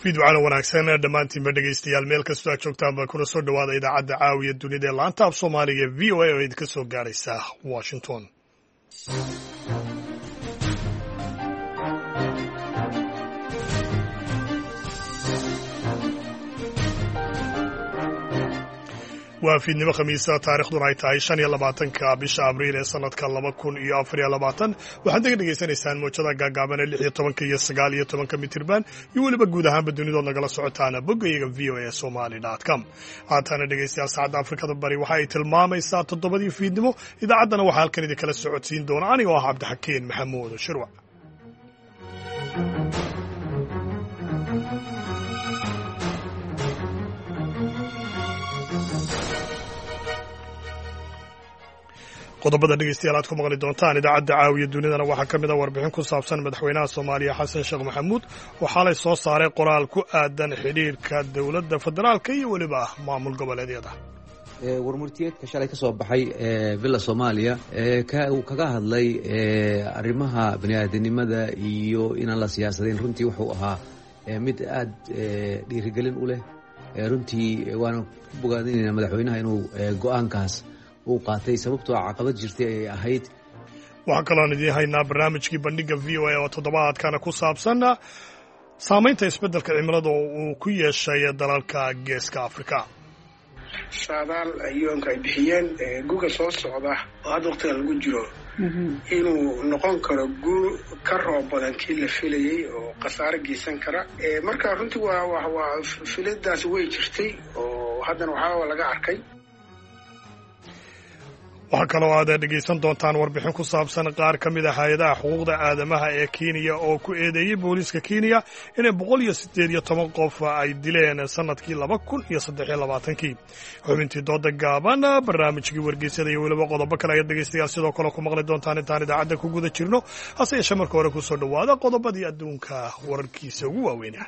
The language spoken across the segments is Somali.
fiidwacana wanaagsan dhammaantiinba dhegaystayaal meel kastoo aad joogtaanba kuna soo dhowaada idaacadda caawiya dunida ee laanta af soomaaliga v o a oo idinka soo gaaraysa washington. waa fiidnimo khamiisa taarikhduna ay tahay 25 bisha abriil ee sanadka 2024 waxaad naga dhegaysanaysaan mowjada gaagaaban ee 16 iyo 19 mitirban iyo weliba guud ahaanba dunidood nagala socotaana boggayaga voasomali.com. haatana dhegaystayaal saacadda afrikada bari waxa ay tilmaamaysaa 7 fiidnimo. idaacaddana waxaa halkan idinkala socodsiin doona anigoo ah cabdixakiin maxamuud shirwac. qodobada dhegaystayaal aad ku maqli doontaan idaacadda caawiya dunidana waxaa ka mid a warbixin ku saabsan madaxweynaha soomaaliya xasan sheekh maxamuud oo xalay soo saaray qoraal ku aadan xidhiirka dowladda federaalka iyo weliba maamul goboleedyada. warmurtiyeedka shalay ka soo baxay villa soomaaliya uu kaga hadlay arrimaha bani'aadanimada iyo inaan la siyaasadayn runtii wuxuu ahaa mid aad dhiirigelin u leh. runtii waana ku bogaadinaynaa madaxweynaha inuu go'aankaas uu qaatay sababtoo caqabad jirtay ay ahayd. waxaa kaloon idiin haynaa barnaamijkii bandhiga v o a oo toddobaadkana ku saabsan saamaynta isbeddelka cimilada oo uu ku yeeshay dalalka geeska afrika. saadaal yoonka ay bixiyeen guga soo socda oo hadda waqtigan lagu jiro inuu noqon karo guul ka roob badan kii la filayey oo khasaare geysan kara. marka runtii waa filadaasi way jirtay oo haddana waxaa laga arkay. waxaa kaloo aad dhegaysan doontaan warbixin ku saabsan qaar ka mid a hay-adaha xuquuqda aadamaha ee kenya oo ku eedeeyey booliiska kenya inay 118 qof ay dileen sanadkii 2023. xubintii dooda gaaban, barnaamijkii wargeysyada iyo weliba qodobo kale ayaad dhegaystayaal sidoo kale ku maqli doontaan intaan idaacadda ku guda jirno. hase yeeshee marka hore ku soo dhowaada qodobadii adduunka wararkiisa ugu waaweynah.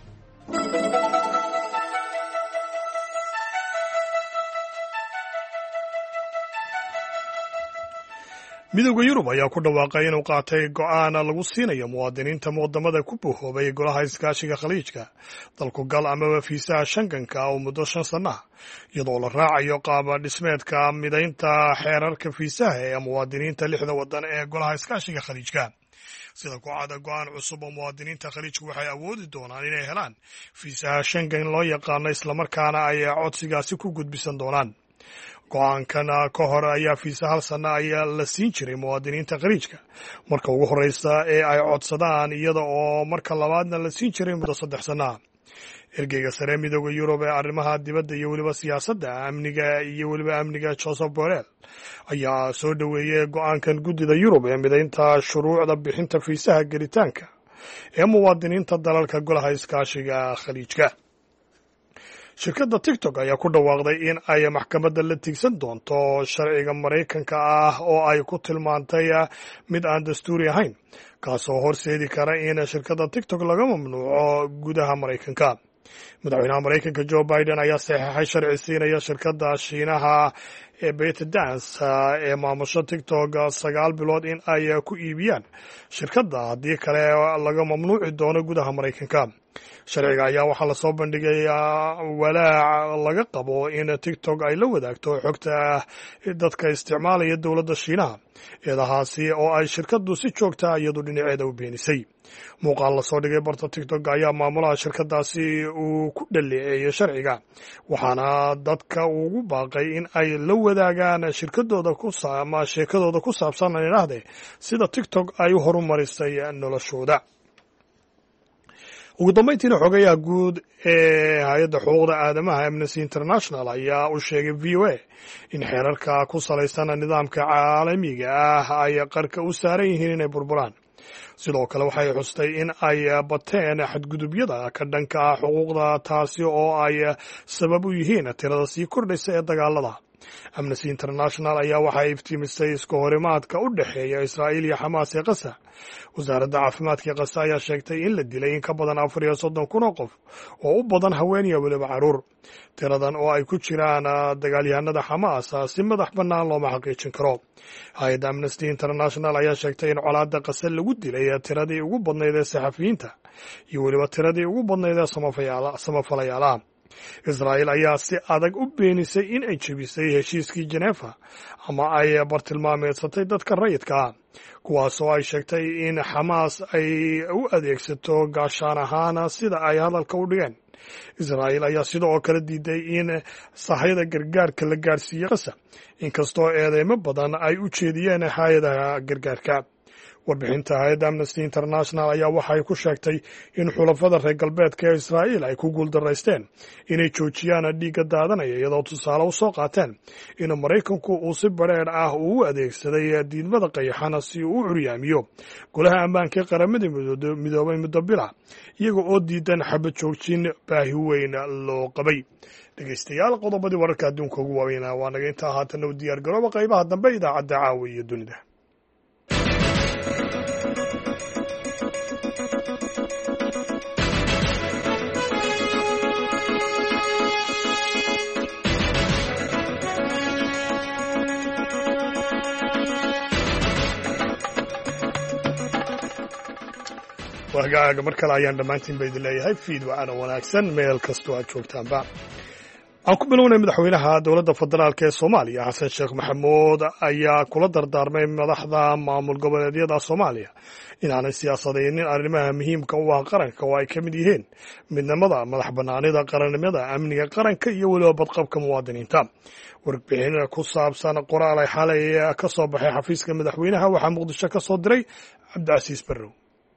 midowda yurub ayaa ku dhawaaqay inuu qaatay go'aan lagu siinayo muwaadiniinta wadamada ku bohoobay golaha iskaashiga khaliijka dalku gal amaba fiisaha shanganka oo muddo 5 sano ah, iyadoo la raacayo qaab dhismeedka midaynta xeerarka fiisaha ee muwaadiniinta 6 wadan ee golaha iskaashiga khaliijka. sida ku caada go'aan cusub oo muwaadiniinta khaliijku waxay awoodi doonaan inay helaan fiisaha shangan loo yaqaano islamarkaana ay codsigaasi ku gudbisan doonaan. go'aankan ka hor ayaa fiisa 1 sano ayaa la siin jiray muwaadiniinta khaliijka marka ugu horreysa ee ay codsadaan, iyada oo marka labaadna la siin jiray muddo 3 sano ah. ergeyga sare midowda yurub ee arrimaha dibadda iyo weliba siyaasadda amniga Joseph Borrell ayaa soo dhoweeyey go'aankan guddida yurub ee midaynta shuruucda bixinta fiisaha gelitaanka ee muwaadiniinta dalalka golaha iskaashiga khaliijka. shirkadda TikTok ayaa ku dhawaaqday in ay maxkamadda la tigsan doonto sharciga Maraykanka ah oo ay ku tilmaantay mid aan dastuuri ahayn, kaasoo horseedi kara in shirkadda TikTok laga mamnuuco gudaha Maraykanka. madaxweynaha Maraykanka Joe Biden ayaa saxeexay sharci siinaya shirkadda Shiinaha ee ByteDance ee maamusha TikTok 9 bilood in ay ku iibiyaan shirkadda, haddii kale laga mamnuuci doono gudaha Maraykanka. sharciga ayaa waxaa lasoo bandhigay walaac laga qabo in TikTok ay la wadaagto xogta dadka isticmaalaya dowladda Shiinaha, eedahaasi oo ay shirkaddu si joogta iyadu dhinaceeda u beenisay. muuqaal lasoo dhigay barta TikTok ayaa maamulaha shirkaddaasi uu ku dhaleeceeyey sharciga, waxaana dadka ugu baaqay in ay la wadaagaan sheekadooda ku saabsan sida TikTok ay u horumarisay noloshooda. ugu dambayntiina xogayaha guud ee hay-adda xuquuqda aadamaha Amnesty International ayaa u sheegay v o a in xeerarka ku salaysan nidaamka caalamiga ah ay qarka u saaran yihiin inay burburaan. sidoo kale waxay xustay in ay bateen xadgudubyada ka dhanka ah xuquuqda, taasi oo ay sabab u yihiin tirada sii kordhaysa ee dagaalada, Amnesty International ayaa waxay iftiimisay isku horimaadka u dhexeeya Israa'iil iyo Xamaas ee Gaza. wasaaradda caafimaadka ee Gaza ayaa sheegtay in la dilay in ka badan 34,000 oo qof oo u badan haween iyo weliba carruur. tiradan oo ay ku jiraan dagaalyahanada Xamaas si madax bannaan looma xaqiijin karo. hay-adda Amnesty International ayaa sheegtay in colaadda Gaza lagu dilay tiradii ugu badnayd ee saxafiyiinta iyo weliba tiradii ugu badnayd ee samafalayaalaha. Israa'iil ayaa si adag u beenisay in ay jebisay heshiiskii Genefa ama ay bartilmaameedsatay dadka rayidka ah, kuwaas oo ay sheegtay in Xamaas ay u adeegsato gaashaan ahaan sida ay hadalka u dhigeen. Israa'iil ayaa sidoo kale diiday in sahayda gargaarka la gaarsiiyo Gaza, inkastoo eedeymo badan ay u jeediyeen hay-adaha gargaarka. warbixinta hay-adda Amnesty International ayaa waxay ku sheegtay in xulafada reer galbeedka ee Israa'iil ay ku guuldaraysteen inay joojiyaan dhiigga daadanaya, iyadoo tusaale u soo qaateen in Maraykanku uu si badheedh ah u adeegsaday diidmada qayaxana si uu u curyaamiyo golaha ammaanka ee qaramada midoobay muddo bila, iyaga oo diidan xabad joojin baahi weyn loo qabay. dhegeystayaal, qodobadii wararka adduunka ugu waaweynaa waa naga intaa. haatana u diyaar garooba qaybaha dambe idaacadda caawa iyo dunida. wagaaga mar kale ayaan dhammaantiin ba idin leeyahay fiid wacana wanaagsan meel kastoo aad joogtaanba. aan ku bilownay madaxweynaha dowladda federaalk ee Soomaaliya Xasan Sheekh Maxamuud ayaa kula dardaarmay madaxda maamul goboleedyada Soomaaliya inaanay siyaasadaynin arrimaha muhiimka u ah qaranka oo ay ka mid yihiin midnimada, madax bannaanida qarannimada, amniga qaranka iyo weliba badqabka muwaadiniinta. warbixin ku saabsan qoraal ay xalay ka soo baxay xafiiska madaxweynaha waxaa Muqdisho ka soo diray Cabdicasiis Barrow.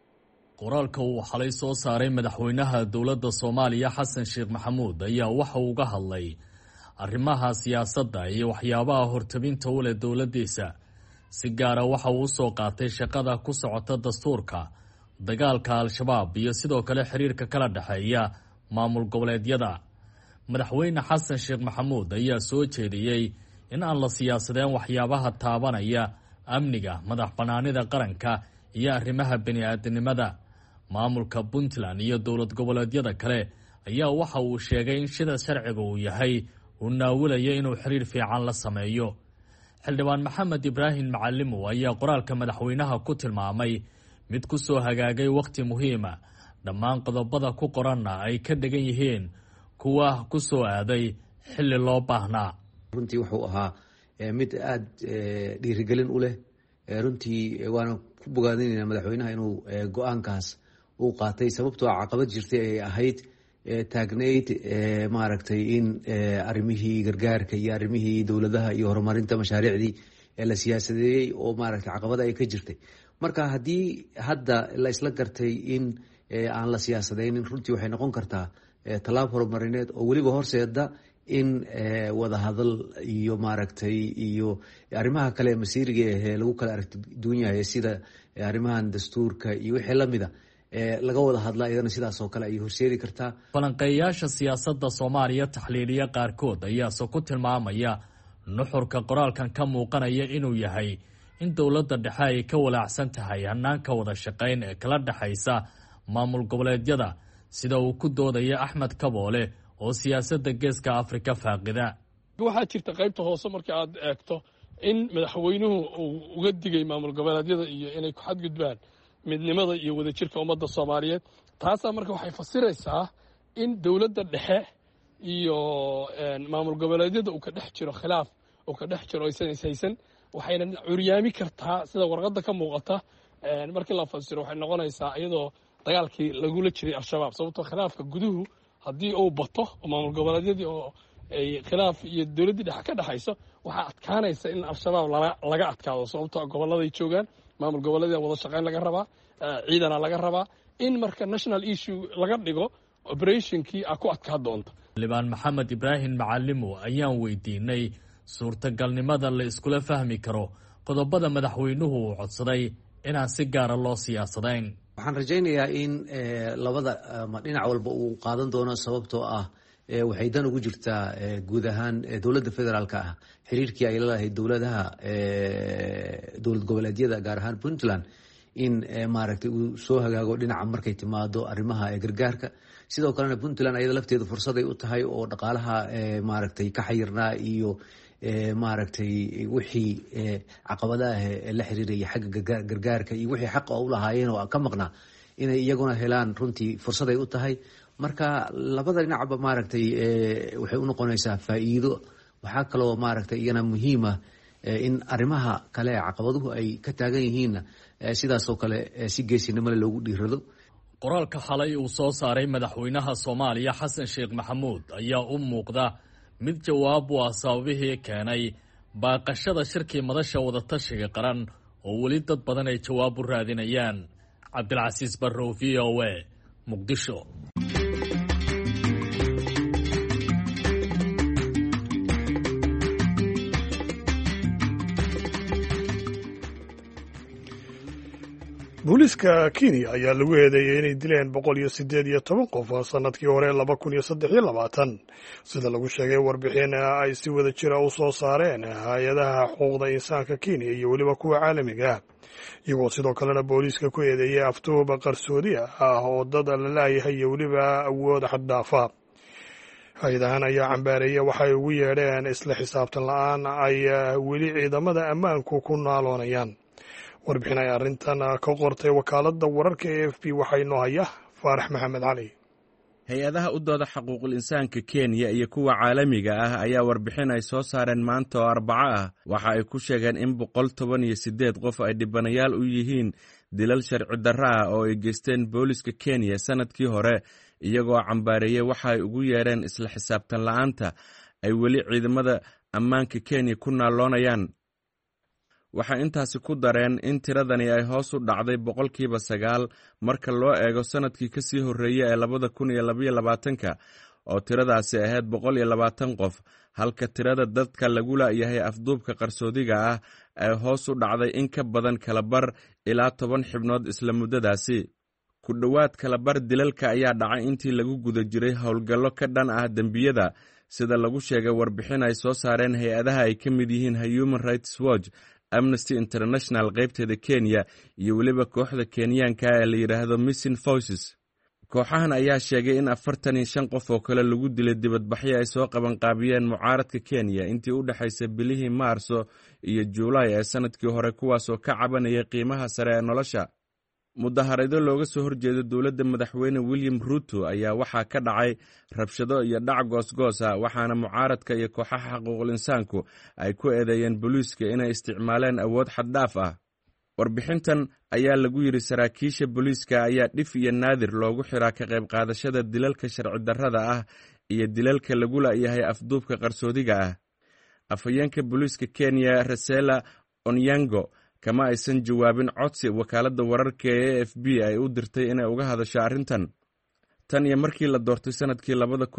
qoraalka uu xalay soo saaray madaxweynaha dowladda Soomaaliya Xasan Sheekh Maxamuud ayaa waxa uu uga hadlay arrimaha siyaasadda iyo waxyaabaha hortabinta u leh dowladdiisa. si gaara waxa uu soo qaatay shaqada ku socota dastuurka, dagaalka al-shabaab iyo sidoo kale xiriirka kala dhexeeya maamul goboleedyada. madaxweyne Xasan Sheekh Maxamuud ayaa soo jeediyey in aan la siyaasadeen waxyaabaha taabanaya amniga, madax bannaanida qaranka iyo arrimaha bini'aadanimada. maamulka Puntland iyo dowlad goboleedyada kale ayaa waxa uu sheegay in sida sharciga uu yahay uu naawilaya inuu xiriir fiican la sameeyo. xildhibaan Maxamed Ibraahim Macalimow ayaa qoraalka madaxweynaha ku tilmaamay mid ku soo hagaagay wakhti muhiima, dhammaan qodobada ku qoranna ay ka dhigan yihiin kuwa ku soo aaday xilli loo baahnaa. runtii wuxuu ahaa mid aad dhiirigelin u leh. runtii waana ku bogaadinayna madaxweynaha inuu go-aankaas uu qaatay, sababtoo caqabad jirtay ay ahayd taagnayd maaragtay in arrimihii gargaarka iyo arrimihii dowladaha iyo horumarinta mashaariicdii la siyaasadeeyey oo maaragtay caqabada ay ka jirtay. marka haddii hadda la isla gartay in aan la siyaasadaynin, runtii waxay noqon kartaa tallaab horumarineed oo weliba horseeda in wadahadal iyo maaragtay iyo arrimaha kale masiiriga ahee lagu kala aragti duwan yahay sida arrimahan dastuurka iyo wixii lamida laga wada hadla iyadana sidaas oo kale ay horseedi kartaa. falanqeeyaasha siyaasadda Soomaaliya taxliiliya qaarkood ayaase ku tilmaamaya nuxurka qoraalkan ka muuqanaya inuu yahay in dowladda dhexe ay ka walaacsan tahay hanaanka wada shaqayn ee kala dhexaysa maamul goboleedyada, sida uu ku doodaya Axmed Kaboole oo siyaasadda geeska Afrika faaqida. waxaa jirta qaybta hoose marka aad eegto in madaxweynuhu uu uga digay maamul goboleedyada iyo inay ku xadgudbaan midnimada iyo wadajirka ummadda Soomaaliyeed. taasaa marka waxay fasiraysaa in dowladda dhexe iyo maamul goboleedyada uu ka dhex jiro khilaaf, uu ka dhex jiro aysan ishaysan, waxayna curyaami kartaa sida warqadda ka muuqata. markii la fasiro waxay noqonaysaa iyadoo dagaalkii lagula jiray al-shabaab, sababtoo khilaafka guduhu haddii uu bato oo maamul goboleedyadii oo ay khilaaf iyo dowladdii dhexe ka dhexayso, waxaa adkaanaysa in al-shabaab laga adkaado, sababtoo gobolladay joogaan, maamul goboleedyada wada shaqayn laga rabaa, ciidana laga rabaa. in marka national issue laga dhigo operationkii a ku adkaa doonta. xildhibaan Maxamed Ibraahim Macalimow ayaan weydiinay suurtagalnimada la iskula fahmi karo qodobada madaxweynuhu uu codsaday inaan si gaara loo siyaasadayn. waxaan rajaynayaa in labada dhinac walba uu qaadan doono, sababtoo ah waxay dan ugu jirtaa guud ahaan dowladda federaalka ah xiriirkii ay lalahayd dowladaha dowlad goboleedyada gaar ahaan puntland in maaragtay uu soo hagaago dhinaca markay timaado arrimaha gargaarka. sidoo kalena puntland ayada lafteedu fursaday u tahay oo dhaqaalaha maaragtay ka xayirnaa iyo maaragtay wixii caqabadaah la xiriiraya xagga gargaarka iyo wixii xaqa u lahaayeen oo ka maqnaa inay iyaguna helaan runtii fursaday u tahay. marka labada dhinacba maaragtay waxay u noqonaysaa faa'iido. waxaa kaloo maaragtay iyana muhiima in arrimaha kale caqabaduhu ay ka taagan yihiinna sidaasoo kale si geesinimo leh loogu dhiirado. qoraalka xalay uu soo saaray madaxweynaha Soomaaliya Xasan Sheekh Maxamuud ayaa u muuqda mid jawaab u ah sababihii keenay baaqashada shirkii madasha wadatashiga qaran oo weli dad badan ay jawaab u raadinayaan. Cabdilcasiis Barrow, VOA, Muqdisho. booliiska Kenya ayaa lagu eedeeyay inay dileen 118 qof sanadkii hore 2023 sida lagu sheegay warbixin ay si wada jira u soo saareen hay'adaha xuquuqda insaanka Kenya iyo waliba kuwa caalamiga ah. iyagoo sidoo kalena booliiska ku eedeeyay afduub qarsoodi ah oo dad la laayahay iyo waliba awood xad dhaaf ah. hay'adahan ayaa cambaareeyay waxay ugu yeedheen isla xisaabtan la'aan ay weli ciidamada ammaanku ku naaloonayaan. warbixin ay arrintan ka qortay wakaaladda wararka AFP waxaa inoo haya Faarax Maxamed Cali. hay-adaha u dooda xuquuqul insaanka Kenya iyo kuwa caalamiga ah ayaa warbixin ay soo saareen maanta oo Arbaco ah waxa ay ku sheegeen in 118 qof ay dhibanayaal u yihiin dilal sharci darro ah oo ay geysteen booliska Kenya sanadkii hore, iyagoo cambaareeyay waxa ay ugu yeedheen isla xisaabtan la'aanta ay weli ciidamada ammaanka Kenya ku naaloonayaan. waxay intaasi ku dareen in tiradani ay hoos u dhacday 9% marka loo eego sanadkii ka sii horreeyay ee 2022 oo tiradaasi ahayd 120 qof, halka tirada dadka lagu laayahay afduubka qarsoodiga ah ay hoos u dhacday in ka badan kala bar ilaa 10 xubnood isla muddadaasi. ku dhowaad kala bar dilalka ayaa dhacay intii lagu guda jiray howlgallo ka dhan ah dembiyada, sida lagu sheegay warbixin ay soo saareen hay-adaha ay ka mid yihiin Human Rights Watch, Amnesty International qaybteeda Kenya iyo weliba kooxda Kenyaanka ee la yiraahdo Missing Voices. kooxahan ayaa sheegay in 45 qof oo kale lagu dilay dibadbaxyo ay soo qabanqaabiyeen mucaaradka Kenya intii u dhaxaysay bilihii Maarso iyo Juulaay ee sanadkii hore, kuwaasoo ka cabanayay qiimaha sare ee nolosha. mudaharado looga soo horjeedo dowladda madaxweyne William Ruto ayaa waxaa ka dhacay rabshado iyo dhac goosgoos ah, waxaana mucaaradka iyo kooxaha xuquuqul insaanku ay ku eedeeyeen booliiska inay isticmaaleen awood xad dhaaf ah. warbixintan ayaa lagu yiri saraakiisha booliiska ayaa dhif iyo naadir loogu xiraa ka qayb qaadashada dilalka sharci darrada ah iyo dilalka lagu laayahay afduubka qarsoodiga ah. afhayeenka booliiska Kenya Resela Onyango kama aysan jawaabin codsi wakaaladda wararka ee AFP ay u dirtay inay uga hadasho arrintan. tan iyo markii la doortay sanadkii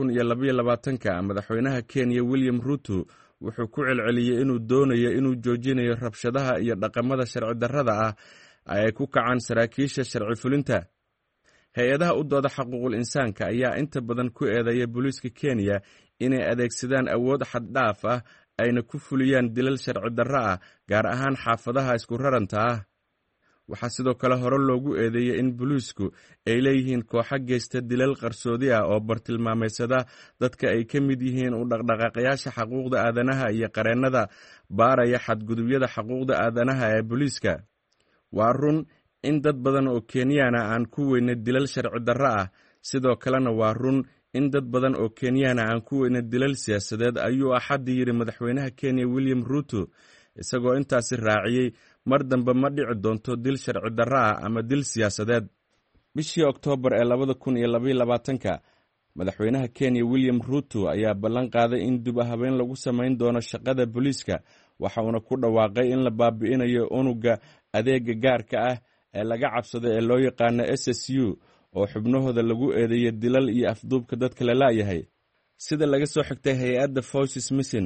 2022 madaxweynaha Kenya William Ruto wuxuu ku celceliyay inuu doonayo inuu joojinayo rabshadaha iyo dhaqamada sharci darrada ah ay ku kacaan saraakiisha sharci fulinta. hay-adaha u dooda xuquuqul insaanka ayaa inta badan ku eedeeya booliiska Kenya inay adeegsadaan awood xad dhaaf ah ayna ku fuliyaan dilal sharci darro ah, gaar ahaan xaafadaha isku raranta ah. waxaa sidoo kale hore loogu eedeeyay in booliisku ay leeyihiin kooxo geysta dilal qarsoodi ah oo bartilmaameedsada dadka ay ka mid yihiin u dhaqdhaqaaqayaasha xuquuqda aadanaha iyo qareennada baaraya xadgudubyada xuquuqda aadanaha ee booliiska. waa run in dad badan oo Kenyaana aan ku weyna dilal sharci darro ah, sidoo kalena waa run in dad badan oo Kenyaana aan ku weyna dilal siyaasadeed, ayuu Axaddii yiri madaxweynaha Kenya William Ruto, isagoo intaasi raaciyay mar dambe ma dhici doonto dil sharci darro ah ama dil siyaasadeed. bishii Oktoobar ee 2022 madaxweynaha Kenya William Ruto ayaa ballan qaaday in dib u habeyn lagu samayn doono shaqada booliiska, waxa uuna ku dhawaaqay in la baabi'inayo unuga adeega gaarka ah ee laga cabsado ee loo yaqaano SSU oo xubnahooda lagu eedeeyay dilal iyo afduubka dadka la laayahay. sida laga soo xigtay hay-adda Voices Missing,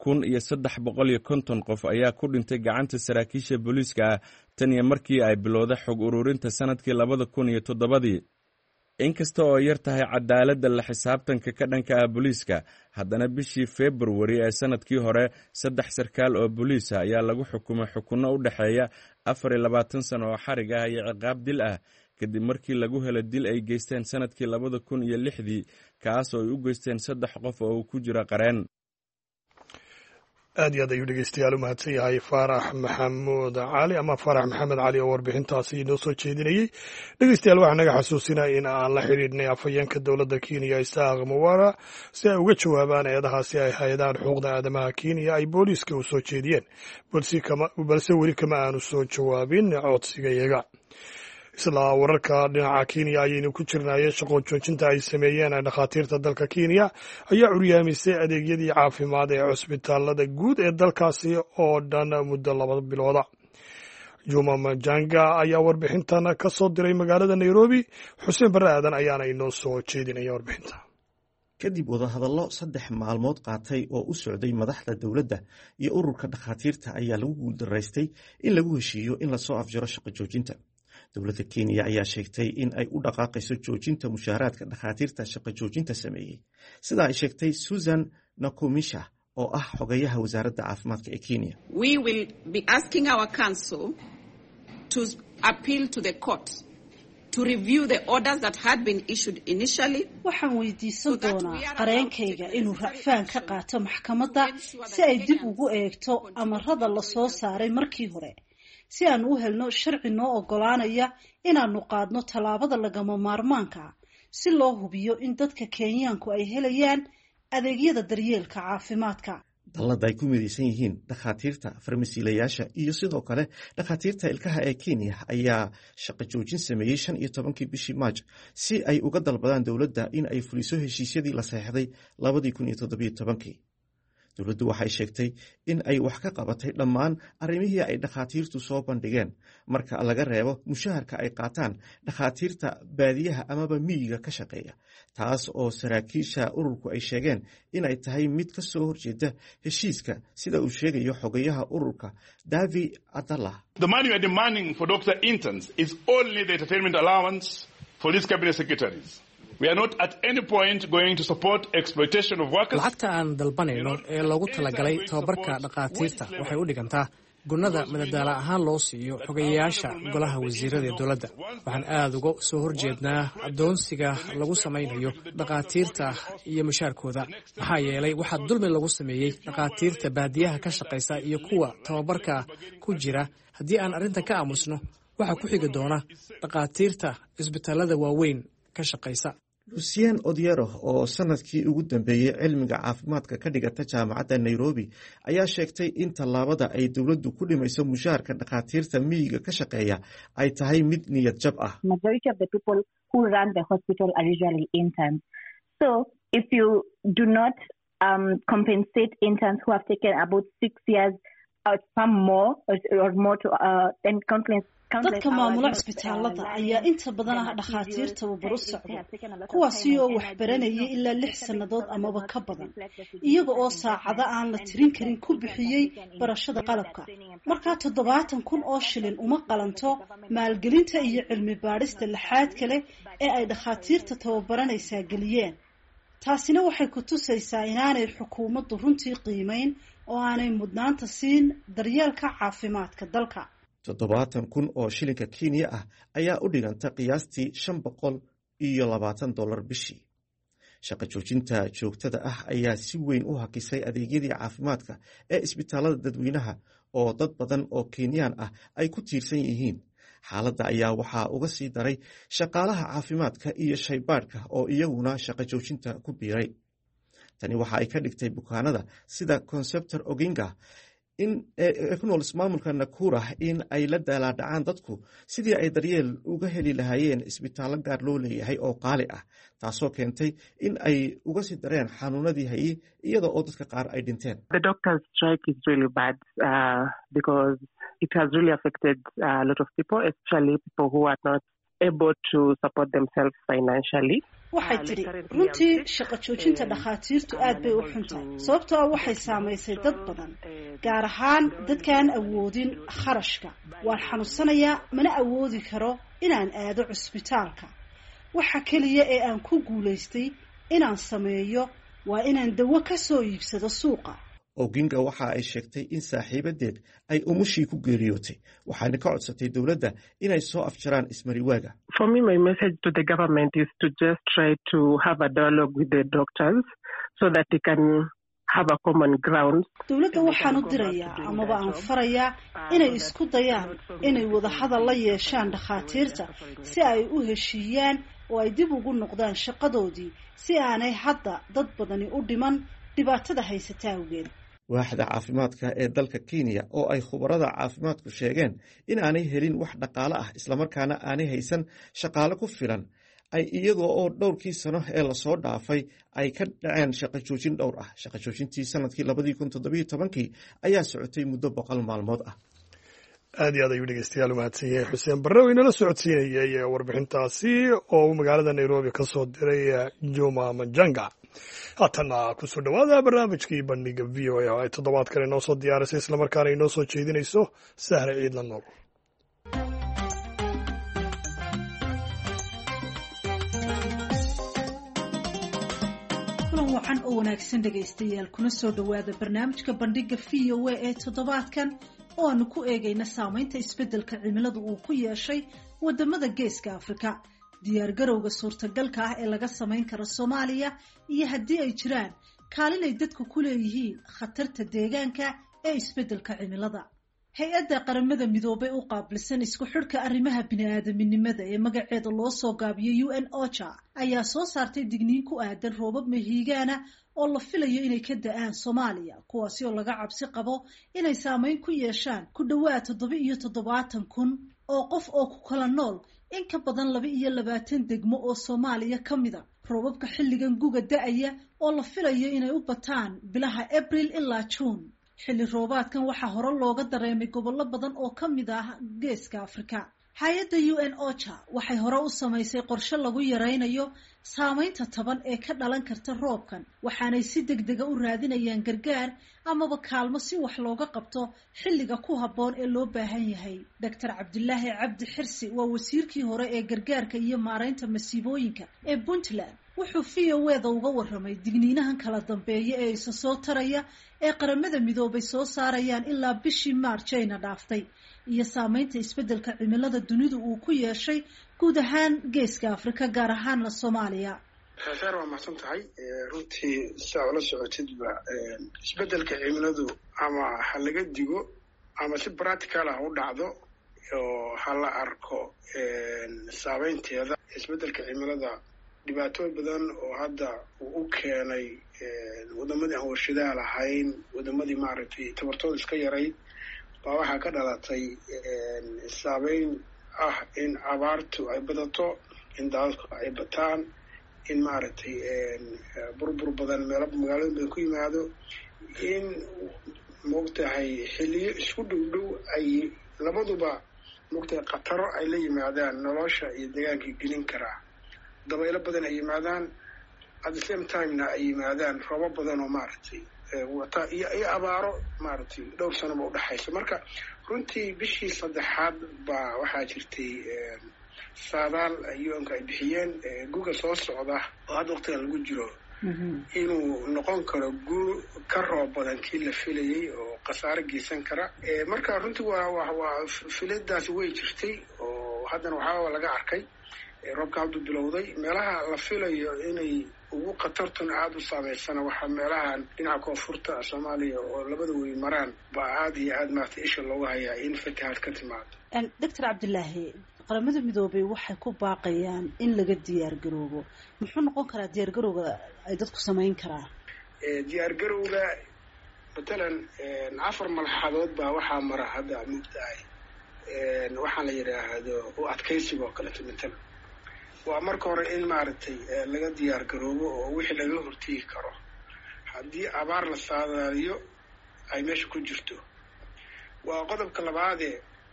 1350 qof ayaa ku dhintay gacanta saraakiisha booliiska ah tan iyo markii ay bilowday xog ururinta sanadkii 2007. inkasta oo yar tahay cadaaladda la xisaabtanka ka dhanka ah booliiska, haddana bishii February ee sanadkii hore 3 sarkaal oo booliisa ayaa lagu xukumay xukunno u dhexeeya 24 sano oo xarig ah iyo ciqaab dil ah kadib markii lagu helo dil ay geysteen sanadkii 2006 kaas oo ay u geysteen 3 qof oo ku jira qareen. aad iyo aad ayuu dhegeystayaal u mahadsan yahay faarax maxamed cali oo warbixintaasi inoo soo jeedinayey. dhegeystayaal waxaa naga xasuusinaya in aan la xidhiidhnay afhayeenka dowladda Kenya Isaaq Mawara si ay uga jawaabaan eedahaasi ay hay-adaha xuquuqda aadamaha Kenya ay booliiska u soo jeediyeen, balse weli kama aanu soo jawaabin codsiga iyaga. isla wararka dhinaca Kenya ayaynu ku jirnaaye shaqo joojinta ay sameeyeen dhakhaatiirta dalka Kenya ayaa curyaamisay adeegyadii caafimaad ee cusbitaalada guud ee dalkaasi oo dhan muddo 2 bilooda. Juma Majanga ayaa warbixintan ka soo diray magaalada Nairobi. Xuseen Barre Aadan ayaana inoo soo jeedinaya warbixinta. kadib wadahadallo 3 maalmood qaatay oo u socday madaxda dowladda iyo ururka dhakhaatiirta ayaa lagu guuldareystay in lagu heshiiyo in lasoo afjaro shaqo joojinta. dowladda Kenya ayaa sheegtay in ay u dhaqaaqayso joojinta mushaaraadka dhakhaatiirta shaqo joojinta sameeyay, sida ay sheegtay Susan Nakumisha oo ah xogayaha wasaaradda caafimaadka ee Kenya. We will be asking our council to appeal to the court to review the orders that had been issued initially. waxaan weydiisan doonaa qareenkayga inuu racfaan ka qaato maxkamadda si ay dib ugu eegto amarada la soo saaray markii hore, si aan u helno sharci noo ogolaanaya inaanu qaadno tallaabada lagama maarmaanka si loo hubiyo in dadka Kenyaanku ay helayaan adeegyada daryeelka caafimaadka. dallada ay ku midaysan yihiin dhakhaatiirta, farmasiilayaasha iyo sidoo kale dhakhaatiirta ilkaha ee Kenya ayaa shaqo joojin sameeyay 15 bishii Maaj si ay uga dalbadaan dowladda in ay fuliso heshiisyadii la saxeexday 2017. dowladdu waxay sheegtay in ay wax ka qabatay dhammaan arrimihii ay dhakhaatiirtu soo bandhigeen marka laga reebo mushaharka ay qaataan dhakhaatiirta baadiyaha amaba miyiga ka shaqeeya, taas oo saraakiisha ururku ay sheegeen inay tahay mid ka soo horjeeda heshiiska, sida uu sheegayo xogayaha ururka Davi Atala. The money we are demanding for doctor interns is only the entertainment allowance for these cabinet secretaries. We are not at any point going to support exploitation of workers. lacagta aan dalbanayno ee loogu talagalay tababarka dhakhaatiirta waxay u dhigantaa gunnada madadaala ahaan loo siiyo xogayaasha golaha wasiirada ee dowladda. waxaan aad uga soo horjeednaa adoonsiga lagu samaynayo dhakhaatiirta iyo mushaarkooda, maxaa yeelay waxaa dulmi lagu sameeyey dhakhaatiirta baadiyaha ka shaqaysa iyo kuwa tababarka ku jira. haddii aan arrinta ka aamusno waxaa ku xigi doona dhakhaatiirta isbitaalada waaweyn ka shaqaysa. Lucien Odiero oo sanadkii ugu dambeeyay cilmiga caafimaadka ka dhigata jaamacadda Nairobi ayaa sheegtay in tallaabada ay dowladdu ku dhimayso mushaharka dhakhaatiirta miyiga ka shaqeeya ay tahay mid niyad jab ah. Majority of the people who run the hospital are usually interns. So if you do not compensate interns who have taken about 6 years or some more or more to then countless dadka maamula cisbitaalada ayaa inta badan ah dhakhaatiirta tababar u socda, kuwaasi oo wax baranayay ilaa 6 sannadood amaba ka badan, iyaga oo saacado aan la tirin karin ku bixiyey barashada qalabka. markaa 70,000 oo shilin uma qalanto maalgelinta iyo cilmi baadhista laxaad kale ee ay dhakhaatiirta tababaranaysaa geliyeen. taasina waxay ku tusaysaa inaanay xukuumaddu runtii qiimayn oo aanay mudnaanta siin daryeelka caafimaadka dalka. 70,000 oo shilinka Kenya ah ayaa u dhiganta qiyaastii $520 bishii. shaqo joojinta joogtada ah ayaa si weyn u hakisay adeegyadii caafimaadka ee isbitaalada dadweynaha oo dad badan oo Kenyaan ah ay ku tiirsan yihiin. xaaladda ayaa waxaa uga sii daray shaqaalaha caafimaadka iyo shaybaadhka oo iyaguna shaqo joojinta ku biiray. tani waxa ay ka dhigtay bukaanada sida Conceptor Oginga in econols maamulka Nakuru in ay la daalaadhacaan dadku sidii ay daryeel uga heli lahaayeen isbitaallo gaar loo leeyahay oo qaali ah, taasoo keentay in ay uga sii dareen xanuunadii hayay iyada oo dadka qaar ay dhinteen. The doctor's strike is really bad because it has really affected a lot of people, especially people who are not able to support themselves financially. waxay tiri runtii shaqo joojinta dhakhaatiirtu aad bay u xuntahay, sababtoo ah waxay saamaysay dad badan, gaar ahaan dadkaan awoodin kharashka. waan xanuunsanayaa, mana awoodi karo inaan aado cusbitaalka. waxa keliya ee aan ku guulaystay inaan sameeyo waa inaan dawo ka soo iibsado suuqa. Oginga waxa ay sheegtay in saaxiibadeed ay umushii ku geeriyootay waxaana ka codsatay dowladda inay soo afjaraan ismariwaaga. For me, my message to the government is to just try to have a dialogue with the doctors so that they can have a common ground. Dowladda waxaan u dirayaa amaba aan farayaa inay isku dayaan inay wada hadal la yeeshaan dhakhaatiirta si ay u heshiiyaan oo ay dib ugu noqdaan shaqadoodii si aanay hadda dad badani u dhiman dhibaatada haysata awgeed. waaxda caafimaadka ee dalka Kenya oo ay khubarada caafimaadku sheegeen in aanay helin wax dhaqaale ah islamarkaana aanay haysan shaqaale ku filan ay iyadoo oo dhowrkii sano ee la soo dhaafay ay ka dhaceen shaqo joojin dhowr ah. Shaqo joojintii sanadkii 2017 ayaa socotay muddo 100 maalmood ah. aad iyo aad ayuu dhegeystayaal u mahadsan yahay xuseen barre oo inala socodsiinayay warbixintaasi oo magaalada Nairobi ka soo diray Juma Majanga. haatana ku soo dhawaada barnaamijkii bandhiga VOA oo ay toddobaadkan inoo soo diyaarisay islamarkaana inoo soo jeedinayso Sahre Ciidla Nool. kulan wacan oo wanaagsan dhegaystayaal kuna soo dhawaada barnaamijka bandhiga VOA ee toddobaadkan oo aanu ku eegayna saamaynta isbeddelka cimiladu uu ku yeeshay wadamada Geeska Afrika, diyaargarowga suurtagalka ah ee laga samayn karo Soomaaliya iyo haddii ay jiraan kaalin ay dadku ku leeyihiin khatarta deegaanka ee isbeddelka cimilada. hay-adda qaramada midoobay u qaabilsan isku xidhka arrimaha bini'aadaminimada ee magaceeda loo soo gaabiyay UN OCHA ayaa soo saartay digniin ku aadan roobab mahiigaana oo la filayo inay ka da'aan Soomaaliya, kuwaasi oo laga cabsi qabo inay saameyn ku yeeshaan ku dhawaad 770,000 oo qof oo ku kala nool in ka badan 22 degmo oo Soomaaliya ka mid ah. roobabka xilligan guga da'aya oo la filayo inay u bataan bilaha April ilaa June. xilli roobaadkan waxaa hore looga dareemay gobollo badan oo ka mid ah Geeska Afrika. hay-adda UN OCHA waxay hore u samaysay qorshe lagu yaraynayo saamaynta taban ee ka dhalan karta roobkan, waxaanay si degdega u raadinayaan gargaar amaba kaalmo si wax looga qabto xilliga ku habboon ee loo baahan yahay. Dr. Cabdilaahi Cabdi Xirsi waa wasiirkii hore ee gargaarka iyo maaraynta masiibooyinka ee Puntland. wuxuu VOA uga warramay digniinahan kala dambeeya ee isa soo taraya ee qaramada midoobay soo saarayaan ilaa bishii Maarch ayna dhaaftay iyo saamaynta isbeddelka cimilada dunidu uu ku yeeshay guud ahaan Geeska Afrika gaar ahaan Soomaaliya. Sahar waa mahadsan tahay. runtii saa ula socotidba isbeddelka cimiladu ama ha laga digo ama si practical ah u dhacdo oo ha la arko saameynteeda. isbeddelka cimilada dhibaatooyin badan oo hadda uu u keenay wadamadii aan warshadaha lahayn, wadamadii maaragtay tabartooda iska yarayd baa waxaa ka dhalatay saameyn ah in abaartu ay badato, in daadadku ay bataan, in maaragtay burbur badan magaalooyin badan ku yimaado, in moogtahay xilliyo isku dhow ay labaduba moogtahay khataro ay la yimaadaan nolosha iyo deegaanka gelin karaa. dabaylo badan ay yimaadaan, at the same time-na ay yimaadaan roobo badan oo maaragtay wata iyo abaaro maaragtay dhowr sanoba udhexaysa. marka runtii bishii 3 baa waxaa jirtay saadaal UN-ka ay bixiyeen guga soo socda oo hadda waqtigan lagu jiro inuu noqon karo guur ka roob badan kii la filayay oo khasaare geysan kara. marka runtii waa filadaasi way jirtay oo haddana waxaa laga arkay roobka haddu bilowday. meelaha la filayo inay ugu khatartuna aada u saameysana waxaa meelahan dhinaca koonfurta Soomaaliya oo labada weyn maraan baa aada iyo aada maaragtay isha loogu hayaa in fatahaad ka timaado. Dr. Cabdilaahi, qaramada midoobay waxay ku baaqayaan in laga diyaar garoobo. muxuu noqon karaa diyaar garowga ay dadku samayn karaan? diyaar garowga matalan 4 marxaladood baa waxaa mara hadda mugtahay waxaan la yiraahdo u adkaysiga oo kale matalan waa marka hore in maaragtay laga diyaar garoobo oo wixii laga hortegi karo haddii abaar la saadaaliyo ay meesha ku jirto. waa qodobka labaade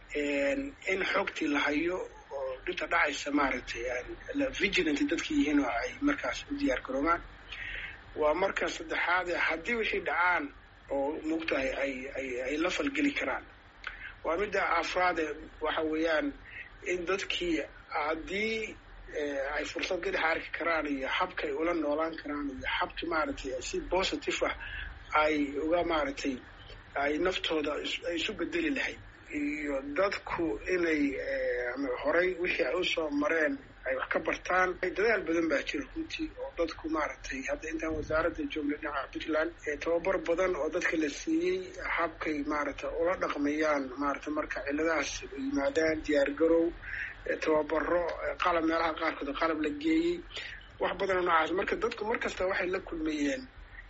in xogtii la hayo oo dhinta dhacaysa maaragtay la vigilant dadkii yihiin oo ay markaas u diyaar garoobaan. waa marka saddexaade haddii wixii dhacaan oo mugtahay ay la falgeli karaan. waa midda afraade waxa weeyaan in dadkii haddii ay fursad gadaxa arki karaan iyo habka ay ula noolaan karaan iyo habka maaragtay si positive ah ay uga maaragtay ay naftooda ay isu bedeli lahayd iyo dadku inay horey wixii ay usoo mareen ay wax ka bartaan. Dadaal badan baa jira runtii oo dadku maaragtay hadda intaan wasaaradda joogna dhinaca Puntland tababar badan oo dadka la siiyey habkay maaragtay ula dhaqmayaan maaragtay marka ciladahaas yimaadaan, diyaargarow, tababaro, qalab meelaha qaarkood qalab la geeyey, wax badan oo noocaas. Marka dadku markasta waxay la kulmayeen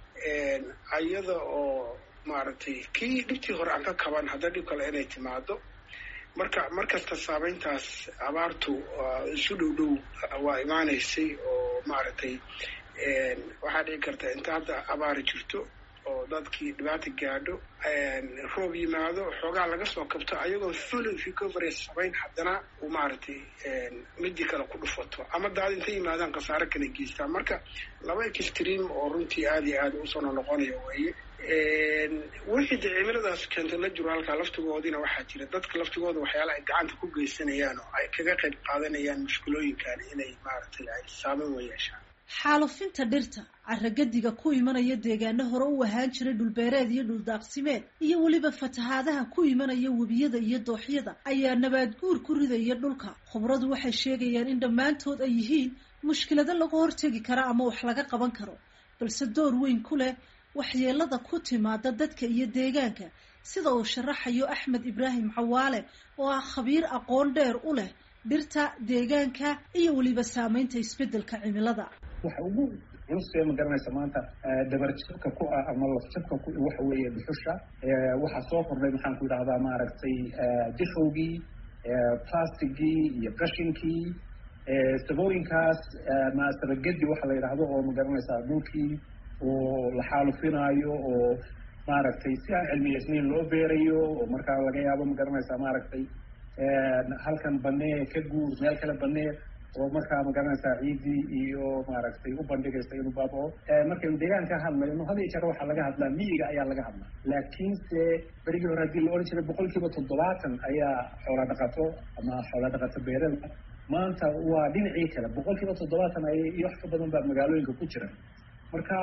ayada oo maaragtay kii dhibtii hore aan ka kaban hadda dhib kale inay timaado. markasta saameyntaas abaartu isu dhow waa imaanaysay oo maaragtay waxaa dhici karta inta hadda abaari jirto oo dadkii dhibaata gaadho, roob yimaado, xoogaa laga soo kabto ayagoo full recovery samayn haddana uu maaragtay midii kale ku dhufato ama daad intay yimaadaan khasaare kala geystaa. marka laba extreme oo runtii aad iyo aad usoo noqonaya weeye. wixii de cimiladaas keento la jiro halkaa laftigoodina waxaa jira dadka laftigooda waxyaala ay gacanta ku geysanayaan oo ay kaga qayb qaadanayaan mushkilooyinkan inay maaragtay ay saameyn wa yeeshaan. xaalufinta dhirta, carragadiga ku imanaya deegaano hore u ahaan jiray dhulbeereed iyo dhuldaaqsimeed, iyo weliba fatahaadaha ku imanaya webiyada iyo dooxyada ayaa nabaad guur ku ridaya dhulka. khubradu waxay sheegayaan in dhammaantood ay yihiin mushkilado laga hortegi kara ama wax laga qaban karo, balse door weyn ku leh waxyeelada ku timaada dadka iyo deegaanka, sida uu sharaxayo Axmed Ibraahim Cawaale oo ah khabiir aqoon dheer u leh dhirta, deegaanka iyo weliba saameynta isbedelka cimilada. waxa ugu culus ee ma garanaysa maanta dabarjabka ku ah ama lafjabka ku waxa weeye dhuxusha. waxa soo kordhay maxaan ku idhahdaa maaragtay dishowgii, plastigii iyo qashinkii, sabooyinkaas sabagedi waxa la yidhaahdo oo ma garanaysaa dhulkii oo la xaalufinaayo oo maaragtay si aan cilmiyeysnayn loo beerayo oo markaa laga yaabo ma garanaysaa maaragtay halkan banee ka guur meel kale banee oo markaa ma garanaysaa ciidii iyo maaragtay u bandhigaysa inuu baabao. markaynu deegaanka hadlayno had iyo jeer waxaa laga hadlaa miyiga ayaa laga hadlaa, laakiinse berigii hore haddii la odhan jiray 70% ayaa xoola dhaqato ama xoola dhaqato beerada. maanta waa dhinacii kale 70% ay iyo wax ka badan baa magaalooyinka ku jira. marka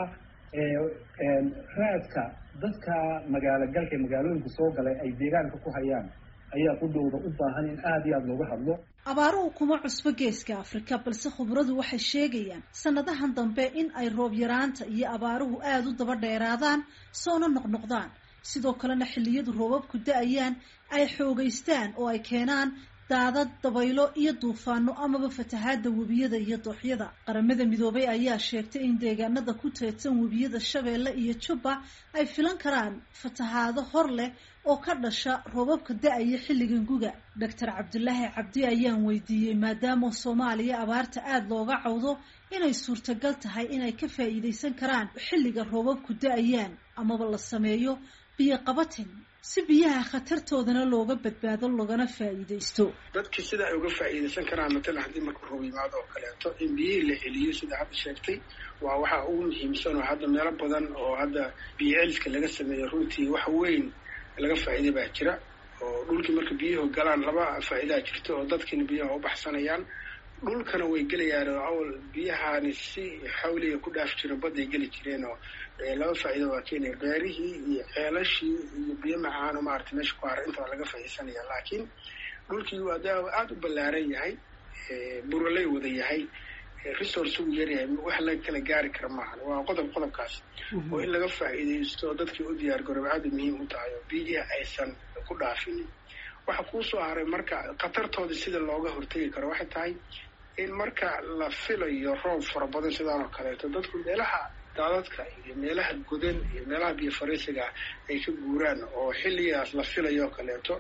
raadka dadka magaalogalka ee magaalooyinka soo galay ay deegaanka ku hayaan ayaa ku dhowda u baahan in aad iyo aad looga hadlo. abaaruhu kuma cusbo geeska Afrika, balse khubradu waxay sheegayaan sanadahan dambe in ay roob yaraanta iyo abaaruhu aad u daba dheeraadaan, soona noqnoqdaan, sidoo kalena xilliyadu roobabku da'ayaan ay xoogaystaan oo ay keenaan daadad, dabaylo iyo duufaano amaba fatahaada webiyada iyo dooxyada. qaramada midoobay ayaa sheegtay in deegaanada ku teedsan webiyada Shabeelle iyo Jubba ay filan karaan fatahaado hor leh oo ka dhasha roobabka da'aya xilligan guga. Dr. Cabdulaahi Cabdi ayaan weydiiyey, maadaama Soomaaliya abaarta aad looga cawdo, inay suurtagal tahay inay ka faa'iideysan karaan xilliga roobabku da'ayaan amaba la sameeyo biyo qabatin si biyaha khatartoodana looga badbaado loogana faa'iideysto. dadkii sida ay uga faa'iideysan karaan matalan haddii marka roob yimaado oo kaleeto in biyihii la celiyo sida hadda sheegtay waa waxa ugu muhiimsan oo hadda meelo badan oo hadda biyo celiska laga sameeyo runtii wax weyn laga faa'iiday baa jira. oo dhulkii marka biyuhu galaan laba faa'iidaa jirto oo dadkiina biyaha u baxsanayaan, dhulkana way gelayaan oo awal biyahaani si xawliga ku dhaaf jiro badday geli jireen oo laba faa'iido waa keenaya beerihii iyo ceelashii iyo biyo macaano maaragtay meesha ku hara intaba laga faa'iidaysanaya. laakiin dhulkii waa aada u ballaaran yahay, buraley wada yahay, resource uu yaryahay, wax laga kala gaari kara maahan. waa qodobkaas oo in laga faa'iidaysto dadkii u diyaar garooba aada muhiim u tahay oo biyihi aysan ku dhaafinin. waxa kuu soo haray marka khatartooda sida looga hortegi karo waxay tahay in marka la filayo roob fara badan sidaan oo kaleeto dadku meelaha daadadka iyo meelaha godan iyo meelaha biyo fariisiga ay ka guuraan oo xilligaas la filayo oo kaleeto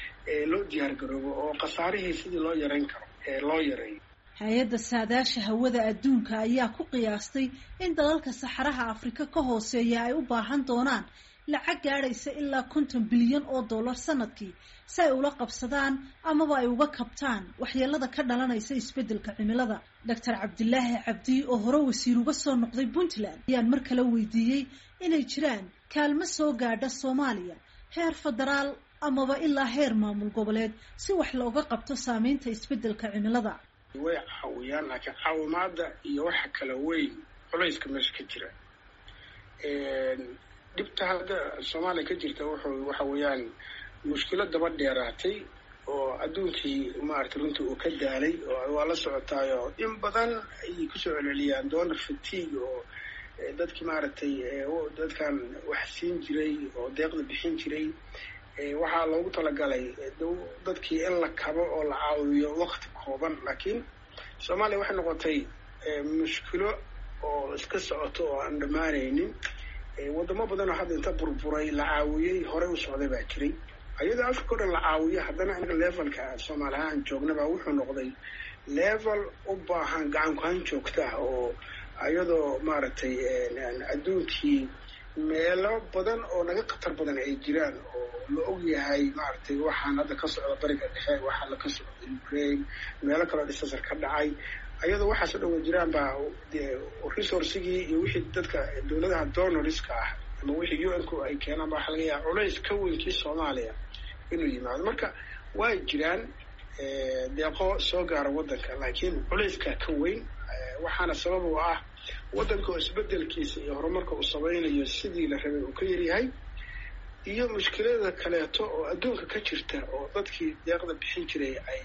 loo diyaar garoobo oo khasaarihii sidii loo yareyn karo loo yareeyo. hay-adda saadaasha hawada adduunka ayaa ku qiyaastay in dalalka saxaraha Afrika ka hooseeya ay u baahan doonaan lacag gaadhaysa ilaa $50 bilyan sanadkii si ay ula qabsadaan amaba ay uga kabtaan waxyeelada ka dhalanaysa isbedelka cimilada. Dr. Cabdulaahi Cabdi oo hore wasiir uga soo noqday Puntland ayaan mar kale weydiiyey inay jiraan kaalmo soo gaadha Soomaaliya heer federaal amaba ilaa heer maamul goboleed si wax looga qabto saameynta isbedelka cimilada. way caawiyaan laakiin caawimaada iyo waxa kala weyn culayska meesha ka jira. dhibta hadda Soomaaliya ka jirta waxa weeyaan mushkilad daba dheeraatay oo adduunkii maaragtay runtii uu ka daalay oo waa la socotaayo in badan ay ku soo celceliyaan donor fatigue oo dadkii maaragtay dadkan wax siin jiray oo deeqda bixin jiray waxaa loogu talagalay dadkii in la kabo oo la caawiyo waqti kooban, laakiin Soomaaliya waxay noqotay mushkilo oo iska socoto oo aan dhammaanaynin. wadamo badan oo hadda inta burburay la caawiyey hore u socday baa jiray, ayadoo Afrika oo dhan la caawiyo haddana anaga levelka Soomaaliya aan joognaba wuxuu noqday level u baahan gacan ku hayn joogta ah oo ayadoo maaragtay adduunkii meelo badan oo naga khatar badan ay jiraan oo la og yahay maaragtay waxaan hadda ka socda bariga dhexe, waxaa la ka socda Ukraine, meelo kaloo disaster ka dhacay, ayadoo waxaas oo dhan jiraan baa resourcigii iyo wixii dadka dowladaha donorska ah ama wixii UN-ku ay keenaan baa laga yaabaa culays ka weynkii Soomaaliya inuu yimaado. marka way jiraan deeqo soo gaara waddanka, laakiin culayska ka weyn waxaana sabab u ah waddanka oo isbedelkiisa iyo horumarka uu samaynayo sidii la rabay uu ka yaryahay, iyo mushkilada kaleeto oo adduunka ka jirta oo dadkii deeqda bixin jiray ay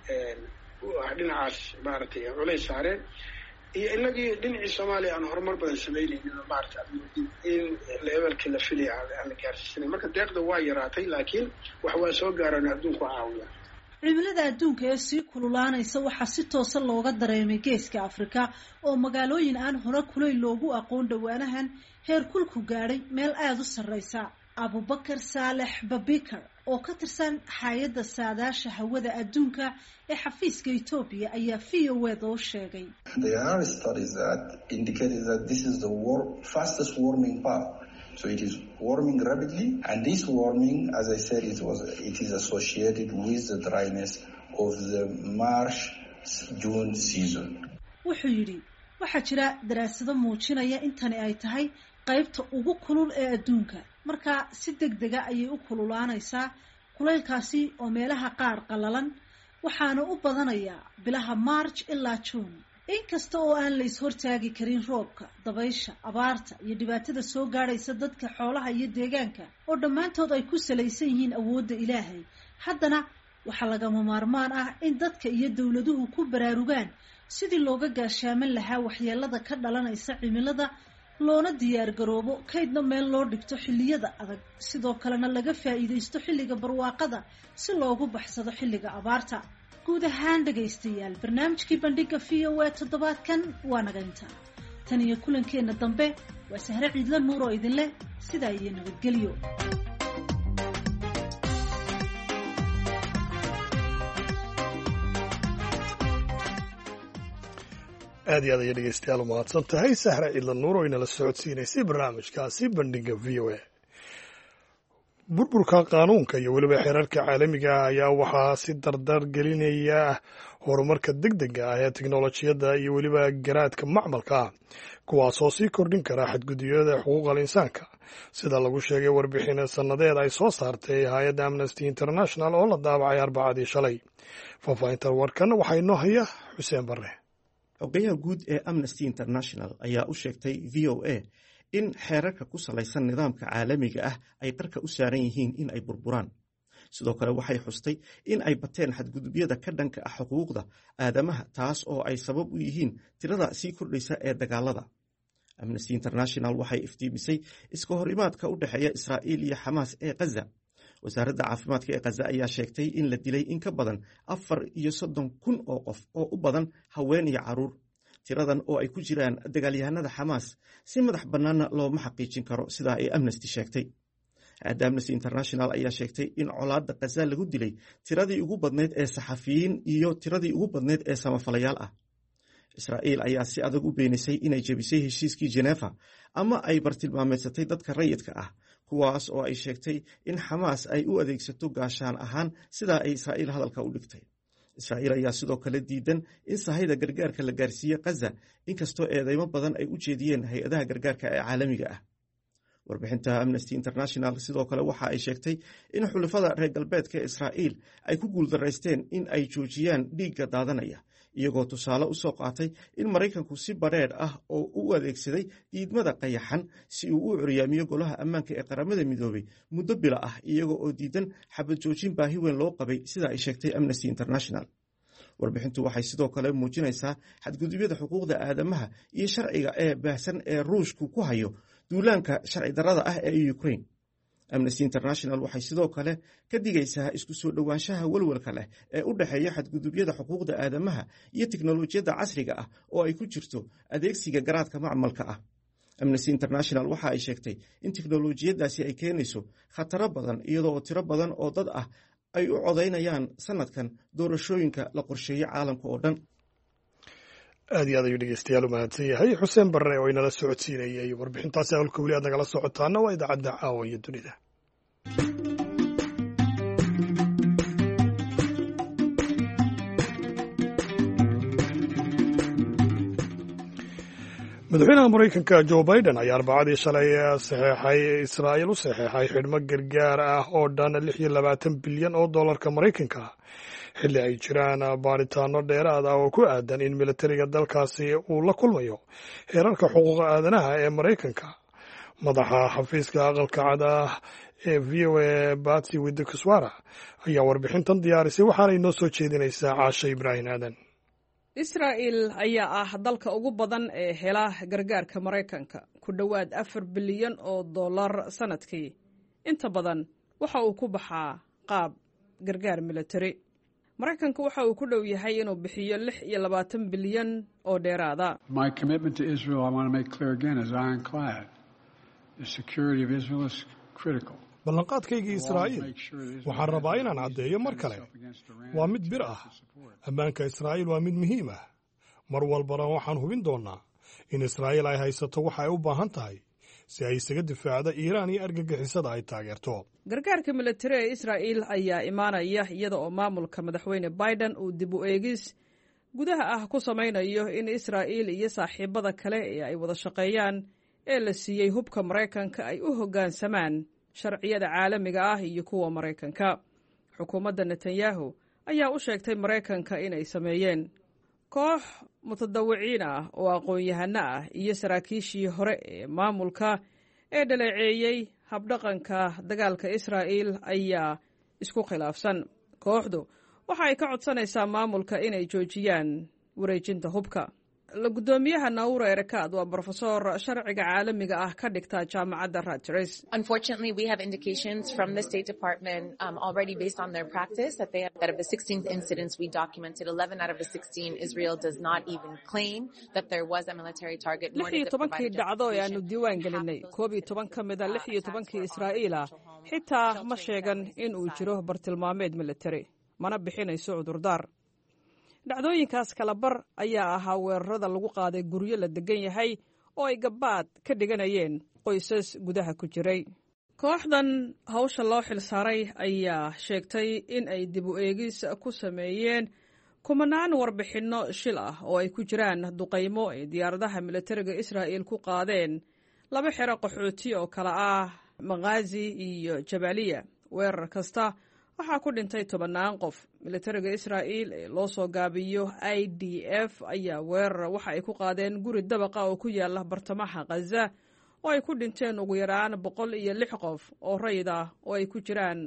dhinacaas maaragtay culays saareen, iyo inagii dhinacii Soomaaliya aan horumar badan samaynaynin maaragtay in levelkii la filay aan la gaarsiisanayn. marka deeqda waa yaraatay, laakiin wax waa soo gaaraan adduunku caawiya. cimilada adduunka ee sii kululaanaysa waxaa si toosan looga dareemay geeska Afrika oo magaalooyin aan hore kulayl loogu aqoon dhawaanahan heerkulku gaadhay meel aada u sarreysa. Abubakar Saalex Babikar oo ka tirsan hay'adda saadaasha hawada adduunka ee xafiiska Ethiopia ayaa VOA oo sheegay. There are studies that indicate that this is the fastest warming path. So it is warming rapidly, and this warming, as I said, it is associated with the dryness of the March-June season. wuxuu yidhi waxaa jira daraasado muujinaya in tani ay tahay qaybta ugu kulul ee adduunka, marka si degdega ayay u kululaanaysaa. kulaylkaasi oo meelaha qaar qalalan waxaana u badanayaa bilaha March ilaa June. inkasta oo aan la ishortaagi karin roobka, dabaysha, abaarta iyo dhibaatada soo gaadhaysa dadka, xoolaha iyo deegaanka oo dhammaantood ay ku salaysan yihiin awoodda Ilaahay, haddana waxaa lagama maarmaan ah in dadka iyo dowladuhu ku baraarugaan sidii looga gaashaaman lahaa waxyeelada ka dhalanaysa cimilada, loona diyaar garoobo kaydna meel loo dhigto xilliyada adag, sidoo kalena laga faa'iidaysto xilliga barwaaqada si loogu baxsado xilliga abaarta. guud ahaan dhagaystayaal barnaamijkii bandhiga VOA toddobaadkan waa naga intaa. tan iyo kulankeena dambe waa Sahre Ciidla Nuur oo idin leh sidaa iyo nabadgelyo. aad iyo aad ayay dhegeystayaal u mahadsan tahay Sahre Ciidla Nuur oo inala socodsiinaysay barnaamijkaasi bandhiga VOA. burburka qaanuunka iyo weliba xeerarka caalamiga ah ayaa waxaa si dardar gelinaya horumarka degdega ah ee tiknolojiyadda iyo weliba garaadka macmalka ah, kuwaasoo sii kordhin kara xadgudubyada xuquuqal insaanka, sida lagu sheegay warbixin sannadeed ay soo saartay hay-adda Amnesty International oo la daabacay Arbacadii shalay. faahfaahinta warkan waxaa inoo haya Xuseen Barre. xogayaha guud ee Amnesty International ayaa u sheegtay VOA in xeerarka ku salaysan nidaamka caalamiga ah ay qarka u saaran yihiin in ay burburaan. sidoo kale waxay xustay in ay bateen xadgudubyada ka dhanka ah xuquuqda aadamaha, taas oo ay sabab u yihiin tirada sii kordhaysa ee dagaalada. Amnesty International waxay iftiimisay iska hor imaadka u dhexeeya Israa'iil iyo Xamaas ee Gaza. wasaaradda caafimaadka ee Gaza ayaa sheegtay in la dilay in ka badan 34,000 oo qof oo u badan haween iyo caruur. tiradan oo ay ku jiraan dagaalyahanada Xamaas si madax bannaana looma xaqiijin karo, sidaa ay Amnesty sheegtay. Amnesty International ayaa sheegtay in colaadda Gaza lagu dilay tiradii ugu badneyd ee saxafiyiin iyo tiradii ugu badneyd ee samafalayaal ah. Israa'iil ayaa si adag u beenisay inay jebisay heshiiskii Geneva ama ay bartilmaameedsatay dadka rayidka ah, kuwaas oo ay sheegtay in Xamaas ay u adeegsato gaashaan ahaan, sidaa ay Israa'iil hadalka u dhigtay. Israa'iil ayaa sidoo kale diidan in sahayda gargaarka la gaarsiiyo Gaza, inkastoo eedeymo badan ay u jeediyeen hay-adaha gargaarka ee caalamiga ah. warbixinta Amnesty International sidoo kale waxa ay sheegtay in xulafada reer galbeedka Israa'iil ay ku guuldaraysteen in ay joojiyaan dhiigga daadanaya iyagoo tusaale usoo qaatay in maraykanku si badheedh ah oo u adeegsaday diidmada qayaxan si uu u curyaamiyo golaha ammaanka ee qaramada midoobay muddo bila ah iyagoo oo diidan xabad joojin baahi weyn loo qabay sida ay sheegtay Amnesty International. warbixintu waxay sidoo kale muujinaysaa xadgudubyada xuquuqda aadamaha iyo sharciga ee baahsan ee ruushku ku hayo duulaanka sharci darrada ah ee Ukraine. Amnesty International waxay sidoo kale ka digaysaa isku soo dhowaanshaha walwalka leh ee u dhexeeya xadgudubyada xuquuqda aadamaha iyo tiknoolajiyadda casriga ah oo ay ku jirto adeegsiga garaadka macmalka ah. Amnesty International waxa ay sheegtay in tiknoolajiyadaasi ay keenayso khataro badan iyadoo tiro badan oo dad ah ay u codaynayaan sanadkan doorashooyinka la qorsheeyay caalamka oo dhan. aad iyo aad ayuu dhegeystayaal u mahadsan yahay xuseen barre oo inala socodsiinayay warbixintaasi halka weli aad nagala socotaana waa idaacadda caawa iyo dunida. madaxweynaha maraykanka Joe Biden ayaa arbacadii shalay Israa'iil u saxeexay xidhmo gargaar ah oo dhan $26 bilyan oo dollarka Maraykanka xilli ay jiraan baaritaano dheeraad ah oo ku aadan in militariga dalkaasi uu la kulmayo heerarka xuquuqa aadanaha ee Maraykanka. madaxa xafiiska aqalka cad ah ee VOA Patsy Widakuswara ayaa warbixintan diyaarisay waxaana inoo soo jeedinaysaa Caasha Ibraahin Aadan. Israa'iil ayaa ah dalka ugu badan ee hela gargaarka Maraykanka ku dhowaad $4 bilyan oo dollar sanadkii. inta badan waxa uu ku baxaa qaab gargaar military. Maraykanka waxa uu ku dhow yahay inuu bixiyo $26 bilyan oo dheeraada. My commitment to Israel, I want to make clear again, is ironclad. The security of Israel is critical. ballanqaadkaygii Israa'iil waxaan rabaa inaan caddeeyo mar kale waa mid bir ah. ammaanka Israa'iil waa mid muhiim ah. mar walbana waxaan hubin doonaa in Israa'iil ay haysato waxa ay u baahan tahay si ay isaga difaacdo Iiraan iyo argagixisada ay taageerto. gargaarka military ee Israa'iil ayaa imaanaya iyada oo maamulka madaxweyne Biden uu dib u eegis gudaha ah ku samaynayo in Israa'iil iyo saaxiibada kale ee ay wada shaqeeyaan ee la siiyey hubka Maraykanka ay u hoggaansamaan sharciyada caalamiga ah iyo kuwa Maraykanka. xukuumadda Netanyahu ayaa u sheegtay Maraykanka inay sameeyeen koox mutadawiciin ah oo aqoon-yahano ah iyo saraakiishii hore ee maamulka ee dhaleeceeyey habdhaqanka dagaalka Israa'iil ayaa isku khilaafsan. kooxdu waxa ay ka codsanaysaa maamulka inay joojiyaan wareejinta hubka. gudoomiyaha Naura Erekat waa professor sharciga caalamiga ah ka dhigta jaamacadda Rutgers. Unfortunately, we have indications from the State Department already based on their practice that of the 16 incidents we documented, 11 out of the 16 Israel does not even claim that there was a military target. 16 dhacdo ee aanu diiwaan gelinay 11 ka mid ah 16 Israa'iil ah xitaa ma sheegan in uu jiro bartilmaameed military mana bixinayso cudurdaar. dhacdooyinkaas kala bar ayaa ahaa weerarada lagu qaaday guryo la degan yahay oo ay gabaad ka dhiganayeen qoysas gudaha ku jiray. kooxdan hawsha loo xilsaaray ayaa sheegtay in ay dib u eegis ku sameeyeen kumanaan warbixinno shil ah oo ay ku jiraan duqaymo ay diyaaradaha militariga Israa'iil ku qaadeen 2 xero qaxooti oo kala ah Maghazi iyo Jabaliya. weerar kasta waxaa ku dhintay 10 qof. militariga Israa'iil ee loo soo gaabiyo IDF ayaa weerar waxa ay ku qaadeen guri dabaqa oo ku yaala bartamaha Gaza oo ay ku dhinteen ugu yaraan 106 qof oo rayid ah oo ay ku jiraan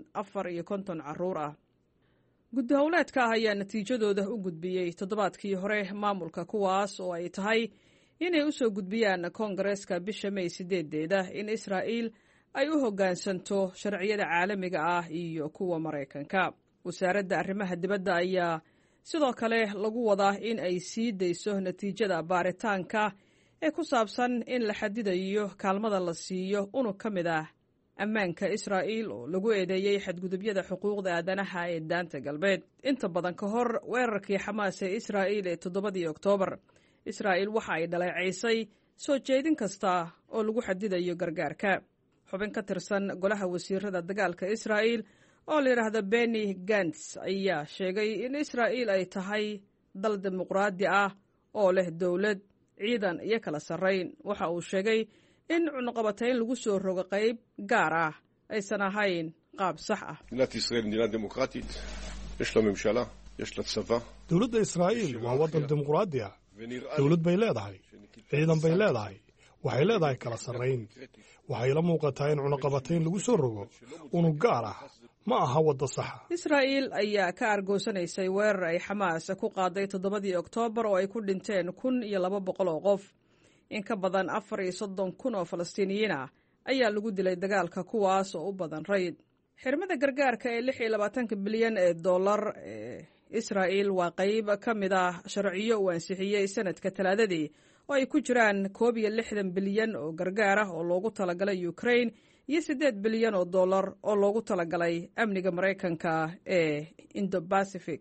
54 carruur ah. guddi howleedka ayaa natiijadooda u gudbiyey toddobaadkii hore maamulka kuwaas oo ay tahay inay u soo gudbiyaan Koongareeska bisha May 8 in Israa'iil ay u hoggaansanto sharciyada caalamiga ah iyo kuwa Maraykanka. wasaaradda arrimaha dibadda ayaa sidoo kale lagu wadaa in ay sii dayso natiijada baaritaanka ee ku saabsan in la xadidayo kaalmada la siiyo unug ka mid ah ammaanka Israa'iil oo lagu eedeeyey xadgudubyada xuquuqda aadanaha ee daanta galbeed. inta badan ka hor weerarkii Xamaas ee Israa'iil ee 7 Oktoobar, Israa'iil waxa ay dhaleeceysay soo jeedin kasta oo lagu xadidayo gargaarka. xubin ka tirsan golaha wasiirada dagaalka Israa'iil oo la yiraahdo Benny Gantz ayaa sheegay in Israa'iil ay tahay dal dimuqraadi ah oo leh dawlad, ciidan iyo kala sarreyn. waxa uu sheegay in cunaqabatayn lagu soo rogo qayb gaar ah aysan ahayn qaab sax ah. מדינת ישראל מדינה דמוקרטית, יש לה ממשלה, dowladda israa'iil waa waddan dimuqraadi ah, dowlad bay leedahay, ciidan bay leedahay, waxay leedahay kala sarrayn. waxay la muuqataa in cunaqabatayn lagu soo rogo unug gaar ah ma aha wadda saxa. israa'iil ayaa ka argoosanaysay weerar ay xamaas ku qaaday 7 Oktoobar oo ay ku dhinteen 1,200 oo qof. in ka badan 34,000 oo falastiiniyiin ah ayaa lagu dilay dagaalka, kuwaas oo u badan rayd. xirmada gargaarka ee 26 bilyan ee dollar ee israa'iil waa qayb ka mid ah sharciyo uu ansixiyey sanadka Talaadadii oo ay ku jiraan 61 bilyan oo gargaar ah oo loogu talagalay Ukraine iyo 8 bilyan oo dollar oo loogu talagalay amniga Mareykanka ee Indo-Pacific.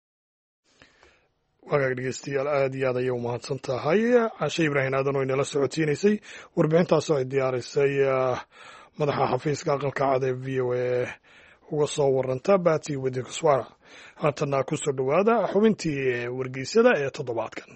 wagaag dhegeystayaal aad iyo aad ayay u mahadsan tahay cashe ibraahim aadan oo inala socotiinaysay warbixintaas oo ay diyaarisay madaxa xafiiska aqalka cad ee v o a uga soo waranta Bati Wadikoswara. haatana ku soo dhowaada xubintii wargeysyada ee toddobaadkan.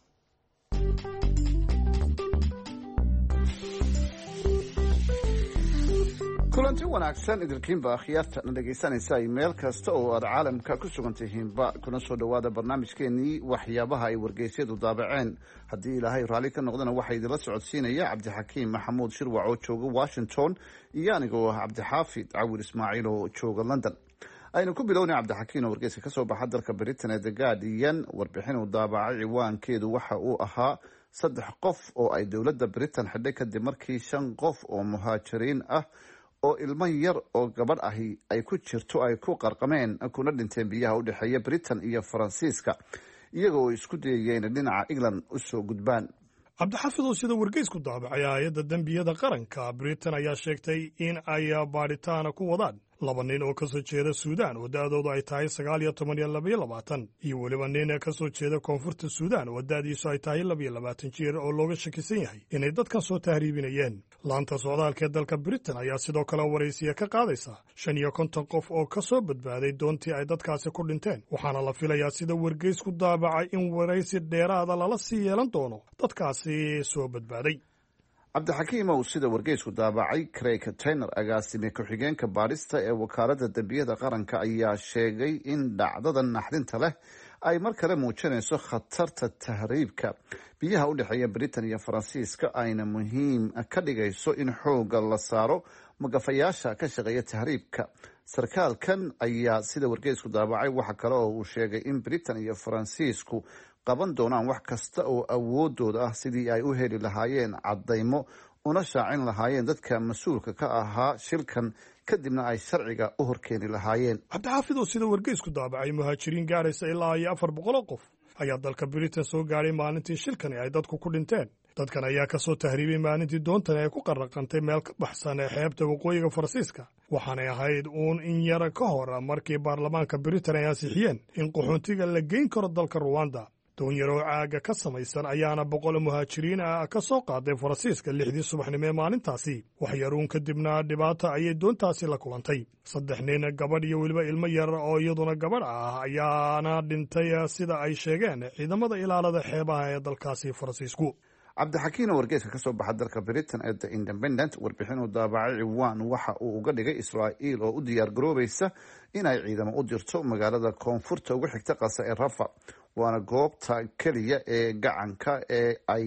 kulanti wanaagsan idilkiinba akhyaarta na dhegaysanaysa meel kasta oo aad caalamka ku sugan tihiinba kuna soo dhowaada barnaamijkeenii waxyaabaha ay wargeysyadu daabaceen. haddii ilaahay raalli ka noqdana waxaa idinla socodsiinaya cabdixakiim maxamuud shirwac oo jooga Washington iyo anigoo ah cabdixaafid cawir ismaaciil oo jooga London. aynu ku bilownay cabdixakiim oo wargeyska kasoo baxa dalka Britain ee The Guardian. warbixin uu daabacay ciwaankeedu waxa uu ahaa 3 qof oo ay dowladda Britain xidhay kadib markii 5 qof oo muhaajiriin ah oo ilmo yar oo gabadh ahi ay ku jirto ay ku qarqameen kuna dhinteen biyaha u dhexeeya Britain iyo Faransiiska iyagoo isku dayayeen dhinaca England u soo gudbaan. cabdixafid oo sida wargeysku daabacay hay'adda dembiyada qaranka Britain ayaa sheegtay in ay baadhitaana ku wadaan 2 nin oo ka soo jeeda Suudaan oo da'doodu ay tahay 19 iyo 22 iyo weliba nin ka soo jeeda koonfurta Suudaan oo da'diisu ay tahay 22 jir oo looga shakisan yahay inay dadkan soo tahriibinayeen. laanta socdaalka ee dalka Britain ayaa sidoo kale waraysiya ka qaadaysa 55 qof oo ka soo badbaaday doontii ay dadkaasi ku dhinteen, waxaana la filayaa sida wargeysku daabacay in waraysi dheeraada lala sii yeelan doono dadkaasi soo badbaaday. cabdixakiim oo sida wargeysku daabacay Craig Taylor agaasime ku-xigeenka baadhista ee wakaaladda dembiyada qaranka ayaa sheegay in dhacdadan naxdinta leh ay mar kale muujinayso khatarta tahriibka biyaha u dhexeeya Britain iyo Faransiiska ayna muhiim ka dhigayso in xooga la saaro magafayaasha ka shaqeeya tahriibka. sarkaalkan ayaa sida wargeysku daabacay waxa kale oo uu sheegay in Britain iyo Faransiisku qaban doonaan wax kasta oo awoodooda ah sidii ay u heli lahaayeen caddaymo una shaacin lahaayeen dadka mas-uulka ka ahaa shilkan kadibna ay sharciga u horkeeni lahaayeen. cabdixaafid oo sida wargeysku daabacay muhaajiriin gaaraysa ilaa iyo 400 qof ayaa dalka Britain soo gaaray maalintii shilkani ay dadku ku dhinteen. dadkan ayaa ka soo tahriibay maalintii doontan ay ku qarraqantay meel ka baxsan ee xeebta waqooyiga Faransiiska, waxaanay ahayd uun in yara ka hor markii baarlamaanka Britain ay ansixiyeen in qaxoontiga la geyn karo dalka Rwanda. doon yar oo caaga ka samaysan ayaana 100 muhaajiriin ah ka soo qaaday Faransiiska 6dii subaxnimo ee maalintaasi. wax yaruun kadibna dhibaato ayay doontaasi la kulantay. 3 nin, gabadh iyo weliba ilmo yar oo iyaduna gabadh ah ayaana dhintay sida ay sheegeen ciidamada ilaalada xeebaha ee dalkaasi Faransiisku. cabdixakiim oo wargeyska kasoo baxa dalka Britain ee The Independent warbixin uu daabacay ciwaan waxa uu uga dhigay Israa'iil oo u diyaar garoobaysa inay ciidamo u dirto magaalada koonfurta uga xigta qasa ee Rafa, waana goobta keliya ee gacanka ee ay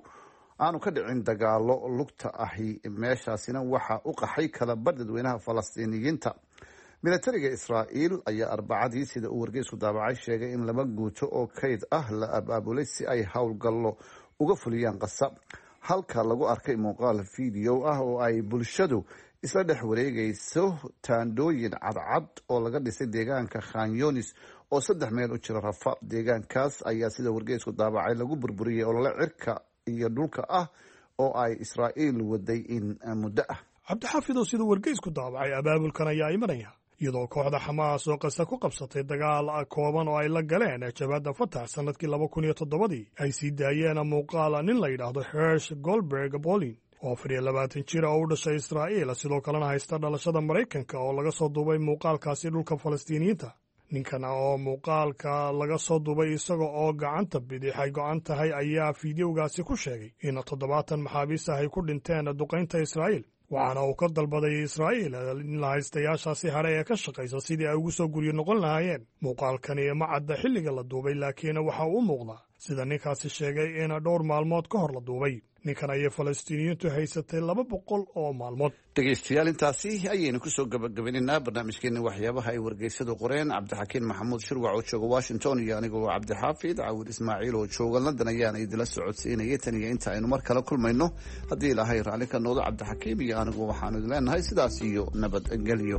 aanu ka dhicin dagaalo lugta ahi. meeshaasina waxa u qaxay kala badh dadweynaha Falastiiniyiinta. militariga Israa'iil ayaa Arbacadii sida uu wargeysku daabacay sheegay in 2 guuto oo kayd ah la abaabulay si ay howlgallo uga fuliyaan qasa, halka lagu arkay muuqaal video ah oo ay bulshadu isla dhex wareegayso taandooyin cadcad oo laga dhisay deegaanka Khan Yunis oo 3 meel u jira Rafa. deegaankaas ayaa sida wargeysku daabacay lagu burburiyey olole cirka iyo dhulka ah oo ay Israa'iil waday in muddo ah. cabdixaafid oo sida wargeysku daabacay abaabulkan ayaa imanaya iyadoo kooxda Xamaas oo qasa ku qabsatay dagaal kooban oo ay la galeen jabhadda Fatah sanadkii 2007 ay sii daayeen muuqaal nin la yidhaahdo Hersh Goldberg Bolin oo 24 jir oo u dhashay Israa'iil sidoo kalena haysta dhalashada Mareykanka oo laga soo duubay muuqaalkaasi dhulka Falastiiniyiinta. ninkan oo muuqaalka laga soo duubay isaga oo gacanta bidix ay go'an tahay ayaa fiidiyowgaasi ku sheegay in 70 maxaabiis ah ay ku dhinteen duqaynta Israa'iil, waxaana uu ka dalbaday Israa'iil in la haystayaashaasi hadhay ee ka shaqaysa sidii ay ugu soo guryo noqon lahaayeen. Muuqaalkani ma cadda xilliga la duubay, laakiin waxa uu u muuqdaa sida ninkaasi sheegay in dhowr maalmood ka hor la duubay. ninkan ayay falastiiniyiintu haysatay 200 oo maalmood. dhegeystayaal intaasi ayaynu kusoo gabagabaynaynaa barnaamijkeena waxyaabaha ay wargeysadu qoreen. cabdixakiin maxamuud shirwac oo jooga Washington iyo anigoo cabdixaafid caawid ismaaciil oo jooga London ayaan idila socodsiinayay tan iyo inta aynu mar kale kulmayno haddii ilaahay raalli ka noqdo. cabdixakiim iyo anigu waxaanu idin leenahay sidaas iyo nabadgelyo.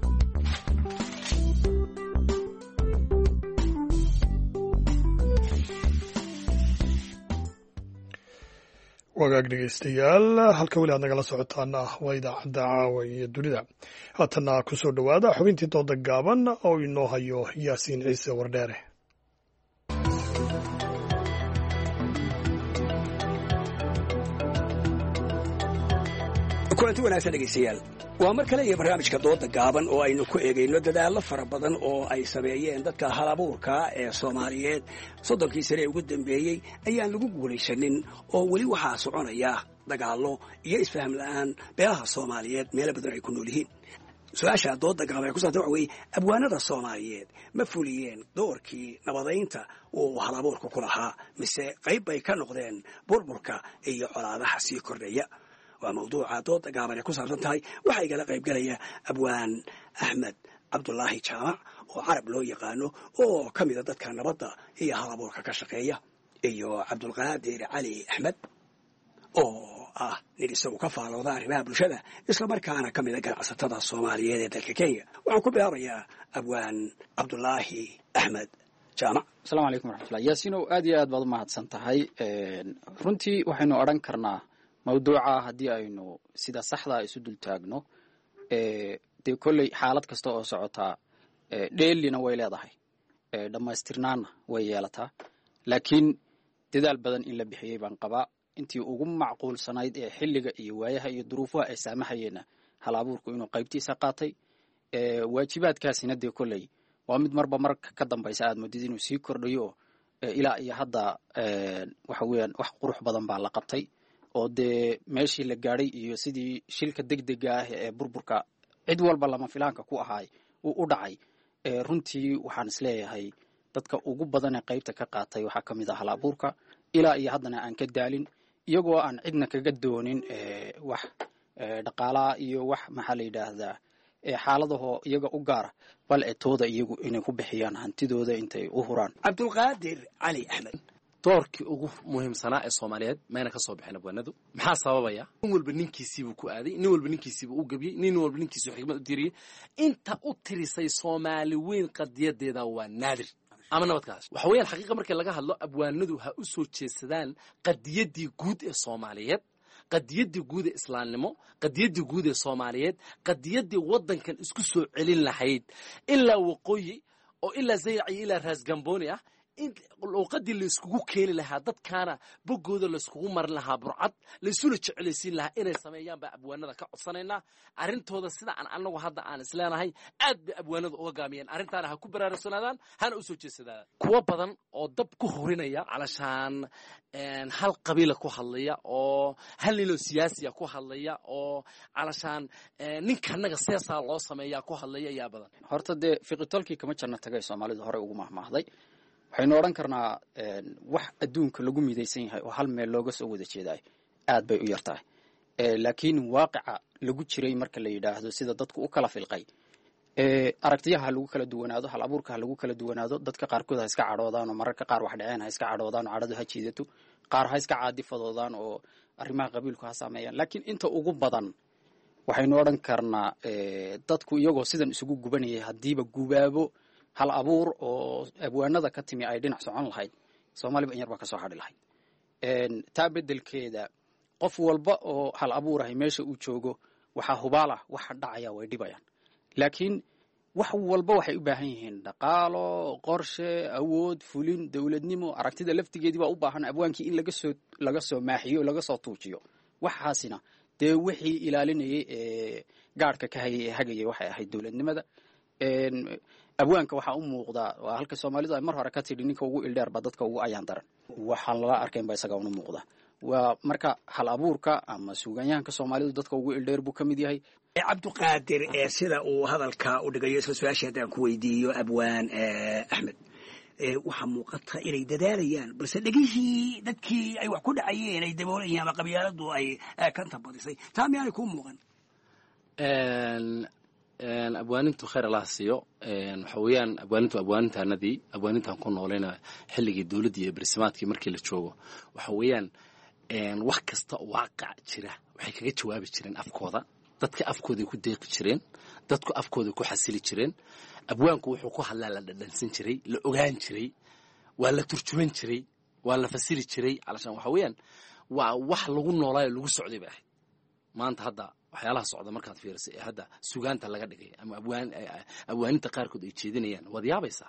wagaag dhegeystayaal halka weli aad nagala socotaana waa idaacadda caawa iyo dunida. haatana ku soo dhowaada xubintii dooda gaaban oo inoo hayo yaasiin ciise wardheere. kulanti wanaagsan dhegeystayaal, waa mar kale iyo barnaamijka dooda gaaban oo aynu ku eegayno dadaallo fara badan oo ay sameeyeen dadka halabuurka ee Soomaaliyeed 30 sane ugu dambeeyey ayaan lagu guulaysanin oo weli waxaa soconaya dagaallo iyo isfaham la'aan beelaha Soomaaliyeed meelo badan ay ku nool yihiin. su-aasha dooda gaaban ee ku saabsan waxa weeye abwaanada Soomaaliyeed ma fuliyeen doorkii nabadeynta uu halabuurku ku lahaa mise qayb bay ka noqdeen burburka iyo colaadaha sii kordhaya. waa mawduuca dooda gaaban ee ku saabsan tahay. waxaa igala qayb galaya abwaan Axmed Cabdulaahi Jaamac oo carab loo yaqaano oo ka mid a dadka nabadda iyo halabuurka ka shaqeeya, iyo Cabdulqaadir Cali Axmed oo ah nin isagu ka faalooda arrimaha bulshada isla markaana ka mid a ganacsatada Soomaaliyeed ee dalka Kenya. waxaan ku bilaabayaa abwaan Cabdulaahi Axmed Jaamac. asalaamu calaykum waraxmatullahi. yaasiinow aad iyo aad baad u mahadsan tahay. runtii waxaynu odhan karnaa mawduuca haddii aynu sida saxda isu dul taagno dee kolley xaalad kasta oo socotaa dheelina way leedahay, dhammaystirnaanna way yeelataa, laakiin dadaal badan in la bixiyey baan qabaa. intii ugu macquulsanayd ee xilliga iyo waayaha iyo duruufaha ay saamaxayeenna hal abuurku inuu qaybtiisa qaatay. waajibaadkaasina dee kolley waa mid marba marka ka dambaysa aad moodid inuu sii kordhayo ilaa iyo hadda waxa weeyaan wax qurux badan baa la qabtay oo dee meeshii la gaadhay iyo sidii shilka degdega ah ee burburka cid walba lama filaanka ku ahaay uu u dhacay. runtii waxaan isleeyahay dadka ugu badan ee qaybta ka qaatay waxaa ka mid ah hal abuurka ilaa iyo haddana aan ka daalin, iyagoo aan cidna kaga doonin wax dhaqaalaha iyo wax maxaa la yidhaahdaa xaaladahoo iyaga u gaara, bal etooda iyagu inay ku bixiyaan hantidooda intay u huraan. Cabdulqaadir Cali Axmed, doorkii ugu muhiimsanaa ee Soomaaliyeed mayna ka soo bixin abwaanadu. maxaa sababaya? nin walba ninkiisiibuu ku aaday, nin walba ninkiisiibuu u gabiyey, nin walba ninkiisuu xigmad u tiriyey. inta u tirisay Soomaali weyn qadiyadeeda waa naadir ama nabadkaas. waxa weeyaan xaqiiqa markii laga hadlo abwaanadu ha u soo jeedsadaan qadiyadii guud ee Soomaaliyeed, qadiyadii guud ee islaamnimo, qadiyadii guud ee Soomaaliyeed, qadiyadii waddankan isku soo celin lahayd ilaa waqooyi oo ilaa Zayac iyo ilaa Raas Gambooni ah. in luuqadii la iskugu keeni lahaa, dadkaana boggooda la iskugu marin lahaa burcad, la isula jecelaysiin lahaa inay sameeyaan baa abwaanada ka codsanaynaa. arrintooda sida aan anagu hadda aan isleenahay aad bay abwaanada uga gaamiyeen. arrintaana ha ku baraarugsanaadaan, hana u soo jeedsadaan. kuwo badan oo dab ku horinaya calashaan hal qabiila ku hadlaya oo hal niloo siyaasiya ku hadlaya oo calashaan ninkanaga seesaa loo sameeyaa ku hadlaya ayaa badan. horta dee fiqitolkii kama janna tagay Soomaalidu horey ugu mahmaahday. waxaynu odhan karnaa wax adduunka lagu midaysan yahay oo hal meel looga soo wada jeedaay aad bay u yartahay. laakiin waaqica lagu jiray marka la yidhaahdo sida dadku u kala filqay, aragtiyaha lagu kala duwanaado, hal abuurka ha lagu kala duwanaado, dadka qaarkood ha iska cadhoodaan oo mararka qaar wax dhaceen ha iska cadhoodaan oo cadhadu ha jiidato, qaar ha iska caadifadoodaan oo arrimaha qabiilku ha saameeyaan. laakiin inta ugu badan waxaynu odhan karnaa dadku iyagoo sidan isugu gubanayay haddiiba gubaabo hal abuur oo abwaanada ka timi ay dhinac socon lahayd, Soomaaliba in yar baa ka soo hadhi lahayd. taa beddelkeeda qof walba oo hal abuurahay meesha uu joogo waxaa hubaala waxa dhacaya way dhibayaan. laakiin wax walba waxay u baahan yihiin dhaqaalo, qorshe, awood, fulin, dowladnimo. aragtida laftigeedii baa u baahan abwaankii in laga soo maaxiyo, laga soo tuujiyo. waxaasina dee wixii ilaalinayay ee gaadhka ka hayay ee hagayay waxay ahayd dowladnimada. abwaanka waxaa u muuqdaa waa halka Soomaalidu ay mar hore ka tidhi ninka ugu ildheer ba dadka ugu ayaan daran. waxaan lala arkayn ba isaga u muuqda. waa marka hal abuurka ama suugaanyahanka Soomaalidu dadka ugu ildheer buu kamid yahay. Cabdiqaadir sida uu hadalka u dhigayo isla su'aasha hadaan ku weydiiyo abwaan Axmed waxa muuqata inay dadaalayaan balse dhagihii dadkii ay wax ku dhacayeen ay daboolayeen ama qabyaaladu ay kanta badisay taami ay ku muuqan abwaanintu khayr Allah siiyo waxa weeyaan abwaanintan ku nooleena xilligii dawladda iyo barsimaadkii markii la joogo waxa weeyaan wax kasta waaqac jira waxay kaga jawaabi jireen afkooda dadka afkooda ku deeqi jireen dadku afkooda ku xasili jireen abwaanku wuxuu ku hadlaa la dhadhansan jiray la ogaan jiray waa la turjuman jiray waa la fasiri jiray alashan waxa weeyaan waa wax lagu noolaayo lagu socday baa maanta hadda waxyaalaha socda markaad fiirisay hadda suugaanta laga dhigay ama abwaaninta qaarkood ay jeedinayaan wad yaabaysa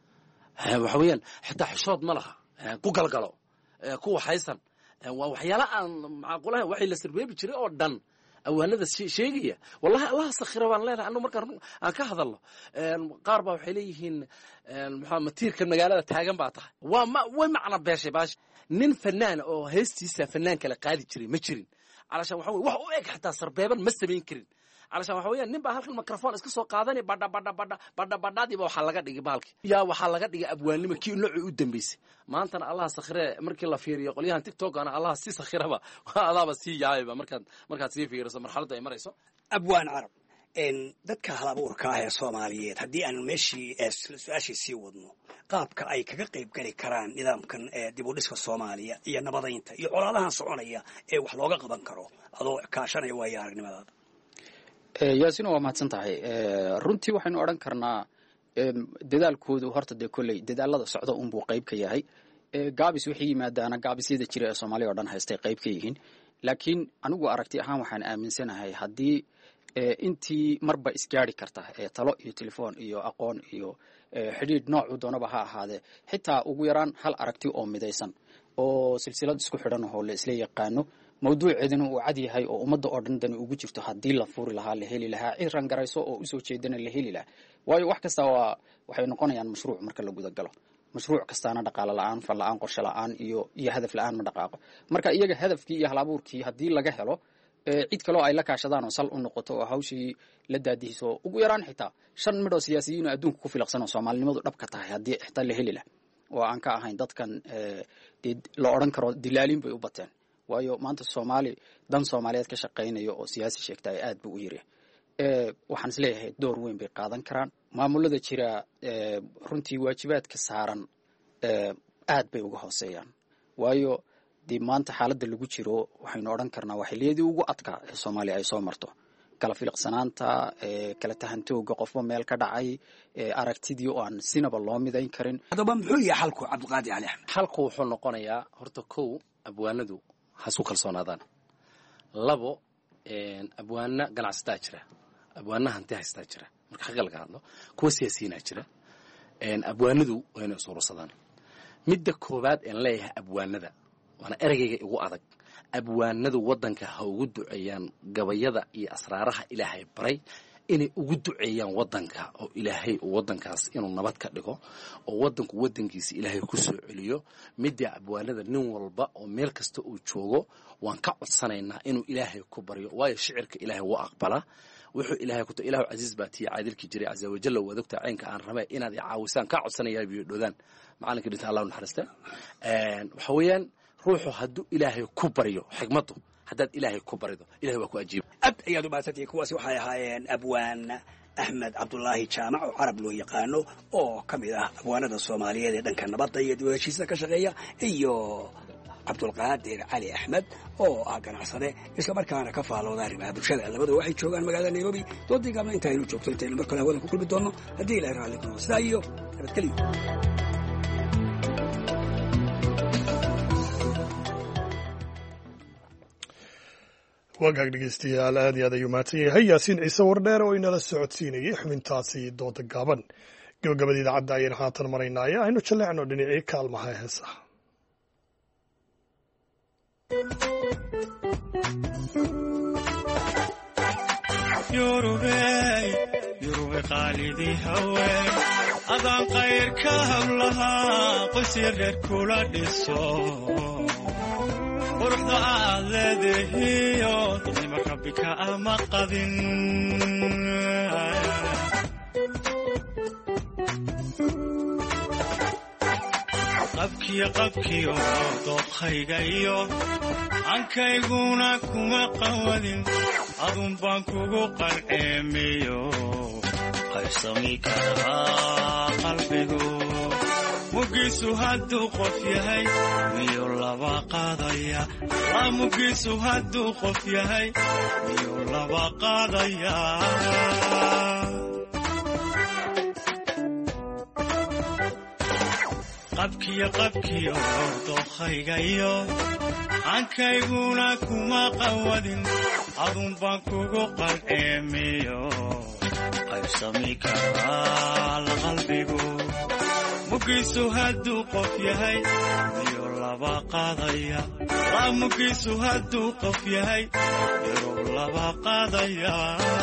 waxa weeyaan xitaa xishood ma laha ku galgalo ku waxaysan waa waxyaala aan macquulaha waxay la sirbeebi jiray oo dhan awaanada sheegaya wallahi Allah sakhira waan leeyahay annu markaan aan ka hadalno qaar baa waxay leeyihiin matiirka magaalada taagan baa tahay way macna beeshay baash nin fanaan oo heestiisa fanaan kala qaadi jiray ma jirin علشان waxa wax u eg xataa sarbeeban ma sameyn karin علشان waxa weeyaan nin baa halkan microphone iska soo qaadanay badhadiiba waxa laga dhigay baalki yaa waxa laga dhigay abwaannimo kii nooc u dambeysay maantana Allah sakhire markii la fiiriyo qolyahan TikTok ana Allah si sakhiraba adaaba si yaayba markaad si fiiriso marxaladda ay marayso abwaan arab dadka hal abuurka ah ee Soomaaliyeed haddii aan meeshii su'aashii sii wadno qaabka ay kaga qayb gali karaan nidaamkan dib u dhiska Soomaaliya iyo nabadaynta iyo colaadahan soconaya ee wax looga qaban karo adoo kaashanaya way aragnimadaada yaasina waa mahadsan tahay runtii waxaynu oran karnaa dadaalkoodu horta de kulay dadaalada socda un buu qayb ka yahay gaabis wixii yimaadaana gaabisyada jira ee Soomaaliya oo dhan haystay qayb ka yihiin laakiin anigu aragti ahaan waxaan aaminsanahay haddii intii marba isgaari karta talo iyo telefoon iyo aqoon iyo xidhiidh nooc doonaba ha ahaade xitaa ugu yaraan hal aragti oo midaysan oo silsilad isku xidhan oo la isla yaqaano mawduuceedana uu cad yahay oo ummadda oo dhan dan ugu jirto haddii la furi lahaa la heli lahaa ciiran garayso oo u soo jeedana la heli lahaa waayo wax kasta waxay noqonayaan mashruuc marka la guda galo mashruuc kastaana dhaqaale la'aan fal la'aan qorshe la'aan iyo hadaf la'aan ma dhaqaaqo marka iyaga hadafkii iyo hal abuurkii haddii laga helo cid kale oo ay la kaashadaan oo sal u noqoto oo hawshii la daadihiso ugu yaraan xitaa 5 midho siyaasiyiin adduunka ku filaqsan oo Soomaalinimadu dhabka tahay haddii xitaa la heli lahaa oo aan ka ahayn dadkan la oran karo dilaalin bay u bateen waayo maanta dan Soomaaliyeed ka shaqeynaya oo siyaasi sheegtay aad buu u yiri waxaan isleeyahay door weyn bay qaadan karaan maamulada jira runtii waajibaadka saaran aad bay uga hooseeyaan waayo di maanta xaaladda lagu jiro waxaynu oran karnaa waa xilliyadii ugu adkaa ee Soomaaliya ay soo marto kala filaqsanaanta kala tahantooga qofba meel ka dhacay aragtidii oo aan sinaba loo midayn karin hadaba muxuu yahay xalku Cabdiqaadir Cali Axmed xalku wuxuu noqonayaa horta kow abwaanadu hasu kalsoonaadaan labo abwaana ganacsataa jira abwaana hanti haystaa jira marka xaq laga hadlo kuwa siyaasiyiin jira abwaanadu waa inay suursadaan midda koobaad ee leeyahay abwaanada waana eragayga ugu adag abwaanadu wadanka ha ugu duceeyaan gabayada iyo asraaraha Ilaahay baray inay ugu duceeyaan wadanka oo Ilaahay wadankaas inuu nabad ka dhigo oo wadanku wadankiisa Ilaahay ku soo celiyo midda abwaanada nin walba oo meel kasta uu joogo waan ka codsanaynaa inuu Ilaahay ku baryo waayo shicirka Ilaahay waa aqbala wuxuu Ilaahay ku Ilaahu Aziz baati caadilki jiray azza wa jalla wadagta aynka aan rabay inaad caawisaan ka codsanayaa biyo dhodaan macallinka dhinta Allah naxariista waxa weeyaan ruuxu hadduu Ilaahay ku baryo xigmadu haddaad Ilaahay ku barido Ilaahay waa ku ajiib aad ayaad u baasatay kuwaasi waxay ahaayeen abwaan Axmed Cabdullaahi Jaamac oo Carab loo yaqaano oo kamid ah abwaanada Soomaaliyeed ee dhanka nabadda iyo dib u heshiisiinta ka shaqeeya iyo Cabdulqaadir Cali Axmed oo ah ganacsade isla markaana ka faalooda arrimaha bulshada labadu waxay joogaan magaalada Nairobi doodii gaabna intaynu joogto intaynu mar kale hawada ku kulmi doono haddii Ilaahay raalli ka noqdo sidaa iyo nabadgelyo wagaag dhegeystayaal aad iyo aad ayuu mahadsan yahay yaasiin ciise wardheer oo inala socodsiinayay xubintaasi dooda gaaban gabagabada idaacadda ayaynu haatan maraynaaye aynu jaleecno dhinacii kaalmaha heesaha yurube qaalidii haween adaan qayrka hablahaa qoys yareer kula dhiso quruxda aad leedahiyo dadnima rabbi ka ama qadin qabkiyo dooqayga iyo ankayguna kuma qawadin adun baan kugu qalceemiyo qaybsami karaa qalbigu mugiisu hadduu qof yahay miyuu laba qaadaya mugiisu hadduu qof yahay miyuu laba qaadaya qabkiyo dooqayga iyo ankayguna kuma qawadin adun baan kugu qalceemiyo qaybsami karaa qalbigu mugiisu hadduu qof yahay miyuu laba qaadaya mugiisu hadduu qof yahay miyuu laba qaadaya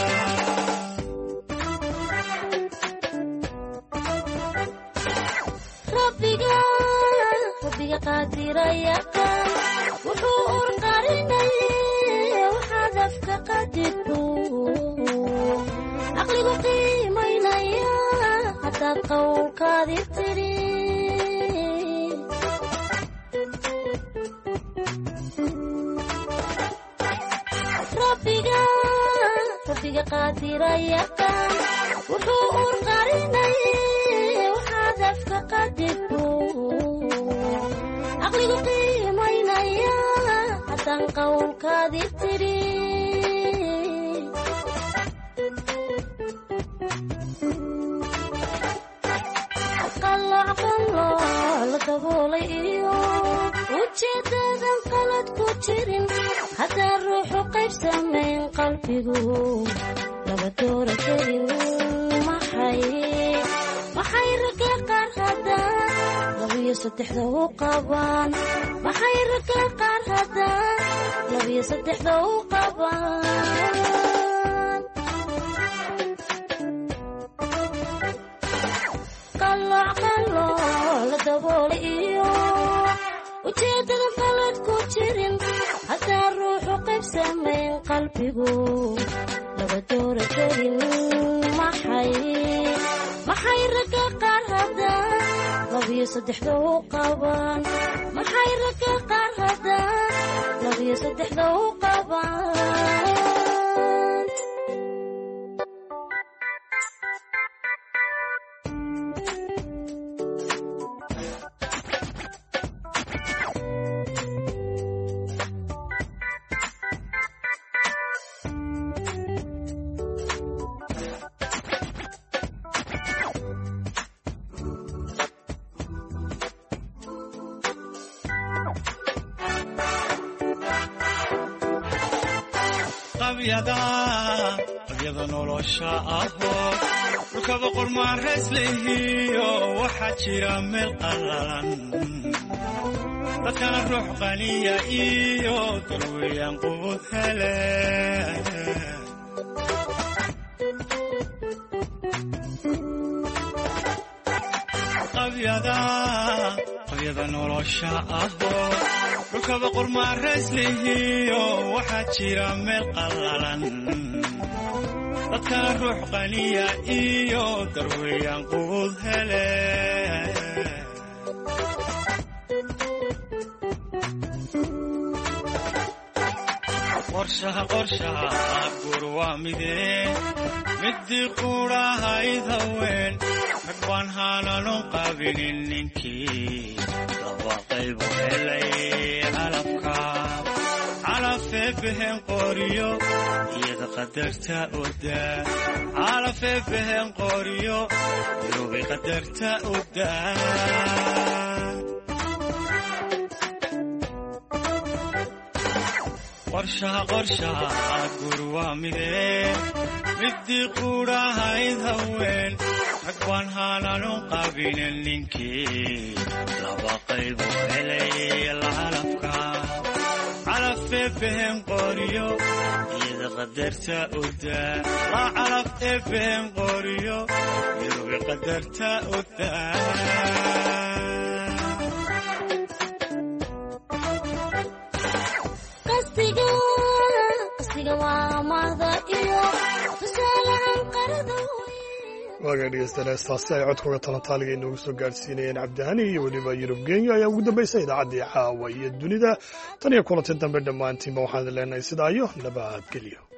rabbiga qaadiraya wuxuu urqarinayay waxaad afka qadirto caqligu qiimaynaya hadaad qowlkaadi tiri rabbiga qaadiraya wuxuu urqarinayay waxaad afka qadirto caqligu qiimaynaya haddaan qowlkaadi tiri la daboolay iyo ujeedadan qalad ku jirin haddaan ruuxu qaybsamayn qalbigu laba doora karin maxay ragga qaar haddaan labiyo saddexda u qabaan maxay ragga qaar haddaan labiyo saddexda u qabaan qalooc la daboolay iyo ujeedada qalad ku jirin haddaan ruuxu qaybsamayn qalbigu laba doora karin maxay ragga qaar haddaan labiyo saddexda u qabaan maxay ragga qaar haddaan labiyo saddexda u qabaan qabyada nolosha ahoo dhulkaba qormaan reeslehiyo waxaa jira meel qallalan dadkana ruux qaniya iyo darweeyaan qubud hele qabyada nolosha ahoo dhulkaba qormaan reeslehiyo waxaa jira meel qallalan dadkana ruux qaniya iyo darweeyaan qubud hele qorshaha guur waa midii qudhahayd haween rag baan haananon qabinin ninkii laba qaybu helay calafee behen qoriyo iyada qadarta odaa calafee behen qoriyo yurubay qadarta odaa qorshaha guur waa midii qudhahayd haween rag baan haananon qabinin ninkii laba qaybu helay calafee behen qoriyo iyada qadarta odaa calaf ee behen qoriyo yurubay qadarta odaa qaada iyo tusaalahan qarada waagaa dhegeystayaal heestaasi ay codkooga talantaaliga inoogu soo gaadhsiinayeen cabdihani iyo weliba yurub genyo ayaa ugu dambaysa idaacaddii caawa iyo dunida tan iyo kulanti dambe dhammaantiinba waxaan idin leenahay sidaa iyo nabadgelyo